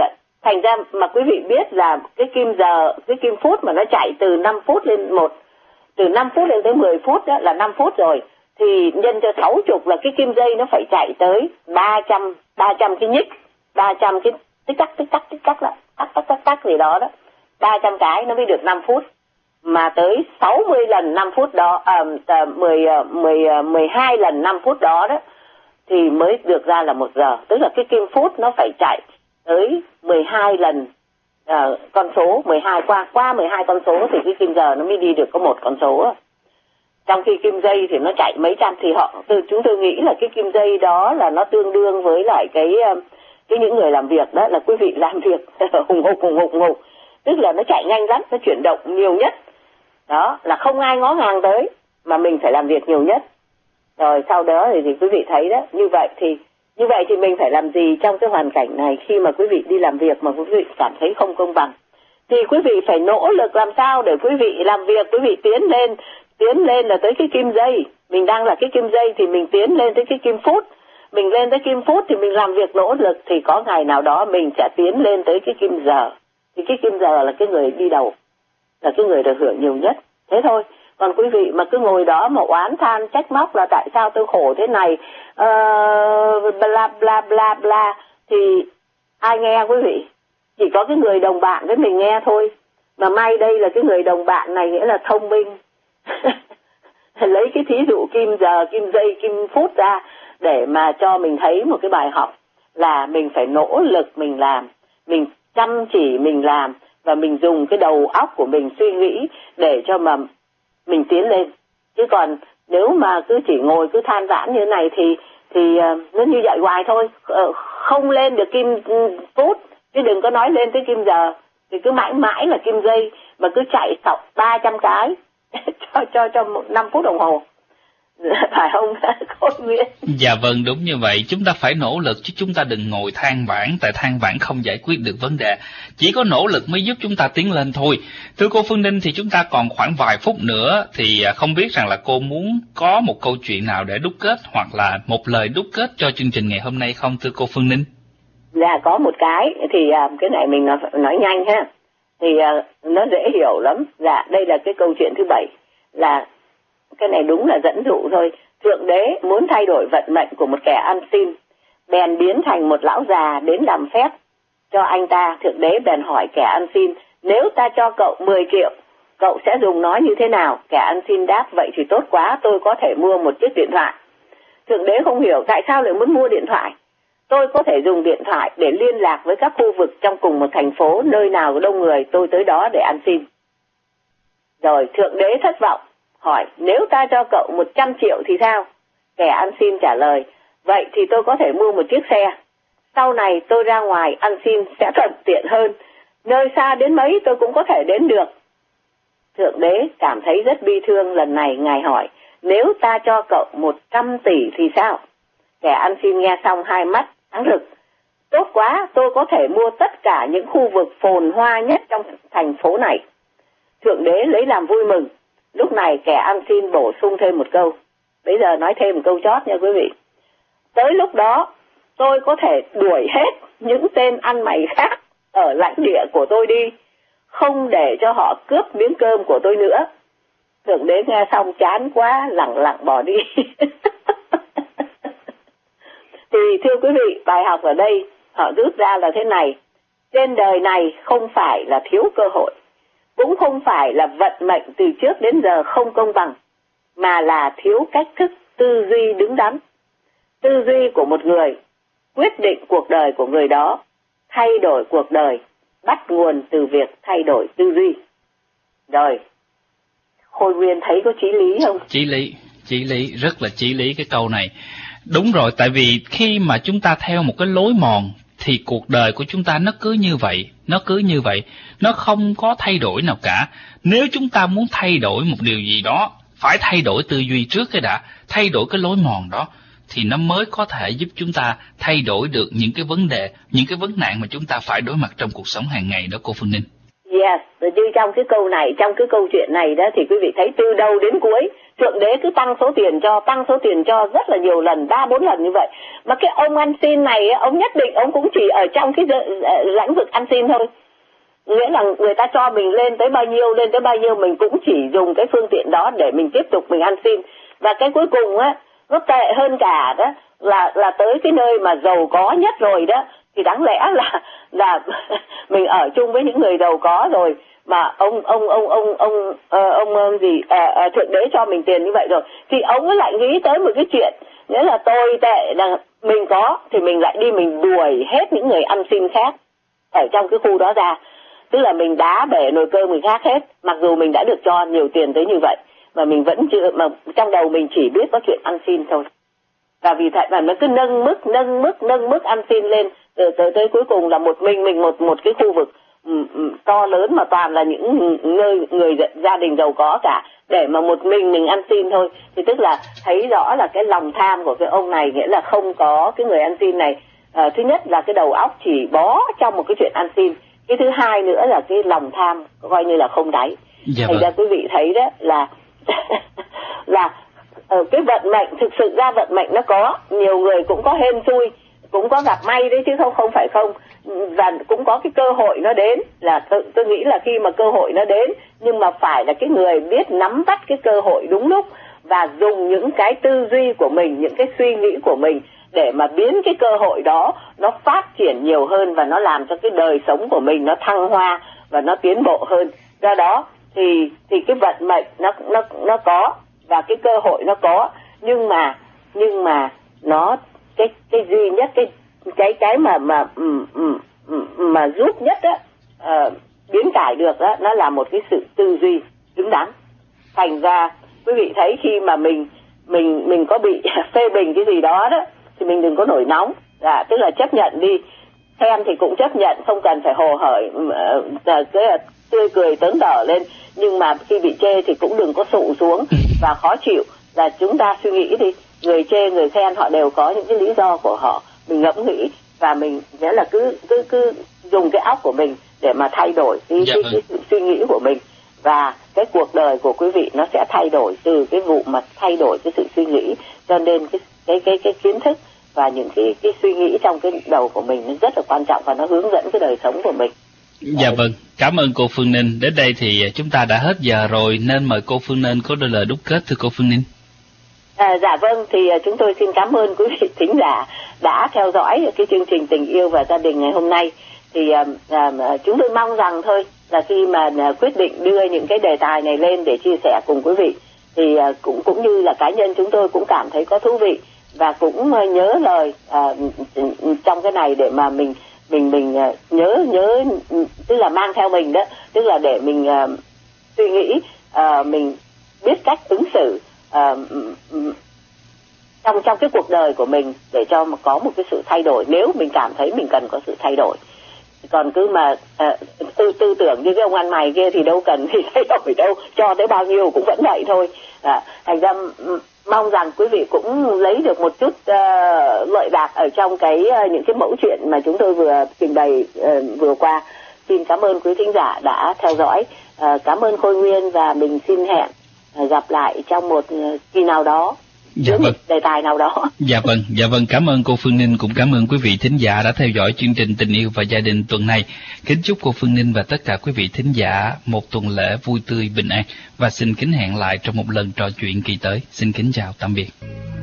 Thành ra mà quý vị biết là cái kim giờ, cái kim phút mà nó chạy từ năm phút lên một, từ năm phút lên tới mười phút đó là năm phút rồi. Thì nhân cho sáu chục là cái kim dây nó phải chạy tới ba trăm, ba trăm cái nhích, ba trăm cái tích tắc, tích tắc, tích tắc là tắc, tắc, tắc, tắc gì đó đó. ba trăm cái nó mới được năm phút. Mà tới sáu mươi lần năm phút đó, à, mười, mười, mười hai lần năm phút đó đó, thì mới được ra là một giờ. Tức là cái kim phút nó phải chạy tới mười hai lần uh, con số, mười hai qua, qua mười hai con số thì cái kim giờ nó mới đi được có một con số. Trong khi kim dây thì nó chạy mấy trăm, thì họ, từ chúng tôi nghĩ là cái kim dây đó là nó tương đương với lại cái, cái những người làm việc đó, là quý vị làm việc hùng hục, hùng hục, hùng hục. Tức là nó chạy nhanh lắm, nó chuyển động nhiều nhất. Đó, là không ai ngó ngàng tới, mà mình phải làm việc nhiều nhất. Rồi sau đó thì, thì quý vị thấy đó, như vậy thì như vậy thì mình phải làm gì trong cái hoàn cảnh này khi mà quý vị đi làm việc mà quý vị cảm thấy không công bằng? Thì quý vị phải nỗ lực làm sao để quý vị làm việc, quý vị tiến lên, tiến lên là tới cái kim dây. Mình đang là cái kim dây thì mình tiến lên tới cái kim phút. Mình lên tới kim phút thì mình làm việc nỗ lực, thì có ngày nào đó mình sẽ tiến lên tới cái kim giờ. Thì cái kim giờ là cái người đi đầu, là cái người được hưởng nhiều nhất. Thế thôi. Còn quý vị mà cứ ngồi đó mà oán than trách móc là tại sao tôi khổ thế này, uh, bla bla bla bla, thì ai nghe quý vị? Chỉ có cái người đồng bạn với mình nghe thôi. Mà may đây là cái người đồng bạn này nghĩa là thông minh. Lấy cái thí dụ kim giờ, kim giây, kim phút ra để mà cho mình thấy một cái bài học là mình phải nỗ lực mình làm, mình chăm chỉ mình làm, và mình dùng cái đầu óc của mình suy nghĩ để cho mà mình tiến lên. Chứ còn nếu mà cứ chỉ ngồi cứ than vãn như thế này thì thì uh, nó như vậy hoài thôi, uh, không lên được kim phút, chứ đừng có nói lên tới kim giờ, thì cứ mãi mãi là kim giây, mà cứ chạy sọc ba trăm cái cho cho cho một năm phút đồng hồ. Phải không Khôi Nguyên? Dạ vâng, đúng như vậy. Chúng ta phải nỗ lực chứ chúng ta đừng ngồi than vãn, tại than vãn không giải quyết được vấn đề. Chỉ có nỗ lực mới giúp chúng ta tiến lên thôi. Thưa cô Phương Ninh, thì chúng ta còn khoảng vài phút nữa, thì không biết rằng là cô muốn có một câu chuyện nào để đúc kết, hoặc là một lời đúc kết cho chương trình ngày hôm nay không, thưa cô Phương Ninh? Dạ, có một cái, thì cái này mình nói, nói nhanh ha. Thì nó dễ hiểu lắm. Dạ, đây là cái câu chuyện thứ bảy, là cái này đúng là dẫn dụ thôi. Thượng đế muốn thay đổi vận mệnh của một kẻ ăn xin, bèn biến thành một lão già đến làm phép cho anh ta. Thượng đế bèn hỏi kẻ ăn xin, nếu ta cho cậu mười triệu, cậu sẽ dùng nó như thế nào? Kẻ ăn xin đáp, vậy thì tốt quá, tôi có thể mua một chiếc điện thoại. Thượng đế không hiểu tại sao lại muốn mua điện thoại. Tôi có thể dùng điện thoại để liên lạc với các khu vực trong cùng một thành phố, nơi nào có đông người tôi tới đó để ăn xin. Rồi thượng đế thất vọng, hỏi, nếu ta cho cậu một trăm triệu thì sao? Kẻ ăn xin trả lời, vậy thì tôi có thể mua một chiếc xe. Sau này tôi ra ngoài ăn xin sẽ thuận tiện hơn, nơi xa đến mấy tôi cũng có thể đến được. Thượng đế cảm thấy rất bi thương, lần này Ngài hỏi, nếu ta cho cậu một trăm tỷ thì sao? Kẻ ăn xin nghe xong hai mắt sáng rực, tốt quá, tôi có thể mua tất cả những khu vực phồn hoa nhất trong thành phố này. Thượng đế lấy làm vui mừng. Lúc này kẻ ăn xin bổ sung thêm một câu. Bây giờ nói thêm một câu chót nha quý vị. Tới lúc đó tôi có thể đuổi hết những tên ăn mày khác ở lãnh địa của tôi đi, không để cho họ cướp miếng cơm của tôi nữa. Thượng đế nghe xong chán quá, lẳng lặng bỏ đi. Thì thưa quý vị, bài học ở đây họ rút ra là thế này. Trên đời này không phải là thiếu cơ hội, cũng không phải là vận mệnh từ trước đến giờ không công bằng, mà là thiếu cách thức tư duy đứng đắn. Tư duy của một người quyết định cuộc đời của người đó. Thay đổi cuộc đời bắt nguồn từ việc thay đổi tư duy. Rồi, Khôi Nguyên thấy có chí lý không? Chí lý, chí lý, rất là chí lý cái câu này. Đúng rồi, tại vì khi mà chúng ta theo một cái lối mòn thì cuộc đời của chúng ta nó cứ như vậy, nó cứ như vậy, nó không có thay đổi nào cả. Nếu chúng ta muốn thay đổi một điều gì đó, phải thay đổi tư duy trước cái đã, thay đổi cái lối mòn đó, thì nó mới có thể giúp chúng ta thay đổi được những cái vấn đề, những cái vấn nạn mà chúng ta phải đối mặt trong cuộc sống hàng ngày đó cô Phương Ninh. Yes, như trong cái câu này, trong cái câu chuyện này đó, thì quý vị thấy từ đầu đến cuối, Thượng Đế cứ tăng số tiền cho, tăng số tiền cho rất là nhiều lần, ba bốn lần như vậy. Mà cái ông ăn xin này, ông nhất định ông cũng chỉ ở trong cái lĩnh vực ăn xin thôi. Nghĩa là người ta cho mình lên tới bao nhiêu, lên tới bao nhiêu, mình cũng chỉ dùng cái phương tiện đó để mình tiếp tục mình ăn xin. Và cái cuối cùng á, nó tệ hơn cả đó là là tới cái nơi mà giàu có nhất rồi đó, thì đáng lẽ là là mình ở chung với những người giàu có rồi, mà ông ông ông ông ông uh, ông, ông gì uh, uh, Thượng Đế cho mình tiền như vậy rồi, thì ông ấy lại nghĩ tới một cái chuyện, nghĩa là tồi tệ là mình có thì mình lại đi mình đuổi hết những người ăn xin khác ở trong cái khu đó ra, tức là mình đá bể nồi cơm người khác hết, mặc dù mình đã được cho nhiều tiền tới như vậy mà mình vẫn chưa, mà trong đầu mình chỉ biết có chuyện ăn xin thôi. Và vì vậy mà nó cứ nâng mức nâng mức nâng mức ăn xin lên, từ tới tới cuối cùng là một mình mình một một cái khu vực um, um, to lớn mà toàn là những người người gia đình giàu có cả, để mà một mình mình ăn xin thôi. Thì tức là thấy rõ là cái lòng tham của cái ông này, nghĩa là không có cái người ăn xin này. À, thứ nhất là cái đầu óc chỉ bó trong một cái chuyện ăn xin. Cái thứ hai nữa là cái lòng tham coi như là không đáy. Dạ Thành vâng. ra quý vị thấy đó là là uh, cái vận mệnh, thực sự ra vận mệnh nó có, nhiều người cũng có hên xui, cũng có gặp may đấy chứ không không phải không, và cũng có cái cơ hội nó đến, là tôi, tôi nghĩ là khi mà cơ hội nó đến, nhưng mà phải là cái người biết nắm bắt cái cơ hội đúng lúc và dùng những cái tư duy của mình, những cái suy nghĩ của mình để mà biến cái cơ hội đó nó phát triển nhiều hơn và nó làm cho cái đời sống của mình nó thăng hoa và nó tiến bộ hơn. Do đó thì thì cái vận mệnh nó nó nó có và cái cơ hội nó có, nhưng mà nhưng mà nó cái cái duy nhất cái cái cái mà mà mà giúp nhất á, uh, biến cải được á, nó là một cái sự tư duy đúng đắn. Thành ra quý vị thấy khi mà mình mình mình có bị phê bình cái gì đó đó thì mình đừng có nổi nóng, à, tức là chấp nhận đi, khen thì cũng chấp nhận, không cần phải hồ hởi uh, cái tươi cười tớn đỏ lên, nhưng mà khi bị chê thì cũng đừng có sụ xuống và khó chịu. Là chúng ta suy nghĩ đi, người chê người khen họ đều có những cái lý do của họ, mình ngẫm nghĩ và mình nghĩa là cứ cứ cứ dùng cái óc của mình để mà thay đổi cái, dạ cái, vâng. cái sự suy nghĩ của mình, và cái cuộc đời của quý vị nó sẽ thay đổi từ cái vụ mà thay đổi cái sự suy nghĩ. Cho nên cái cái cái cái kiến thức và những cái cái suy nghĩ trong cái đầu của mình nó rất là quan trọng và nó hướng dẫn cái đời sống của mình. Dạ vâng, cảm ơn cô Phương Ninh. Đến đây thì chúng ta đã hết giờ rồi, nên mời cô Phương Ninh có đôi lời đúc kết thưa cô Phương Ninh. À, dạ vâng, thì chúng tôi xin cảm ơn quý vị thính giả đã theo dõi cái chương trình Tình Yêu và Gia Đình ngày hôm nay. Thì à, à, chúng tôi mong rằng thôi là khi mà à, quyết định đưa những cái đề tài này lên để chia sẻ cùng quý vị thì à, cũng cũng như là cá nhân chúng tôi cũng cảm thấy có thú vị và cũng à, nhớ lời à, trong cái này để mà mình mình mình à, nhớ nhớ tức là mang theo mình đó, tức là để mình à, suy nghĩ, à, mình biết cách ứng xử à, trong trong cái cuộc đời của mình để cho mà có một cái sự thay đổi nếu mình cảm thấy mình cần có sự thay đổi. Còn cứ mà à, tư tư tưởng như cái ông ăn mày kia thì đâu cần thì thay đổi đâu, cho tới bao nhiêu cũng vẫn vậy thôi. À, thành ra mong rằng quý vị cũng lấy được một chút uh, lợi lạc ở trong cái uh, những cái mẫu chuyện mà chúng tôi vừa trình bày uh, vừa qua. Xin cảm ơn quý thính giả đã theo dõi. Uh, cảm ơn Khôi Nguyên và mình xin hẹn uh, gặp lại trong một uh, kỳ nào đó. Dạ vâng. Đề tài nào đó. Dạ vâng, dạ vâng, cảm ơn cô Phương Ninh, cũng cảm ơn quý vị thính giả đã theo dõi chương trình Tình Yêu và Gia Đình tuần này. Kính chúc cô Phương Ninh và tất cả quý vị thính giả một tuần lễ vui tươi bình an và xin kính hẹn lại trong một lần trò chuyện kỳ tới. Xin kính chào tạm biệt.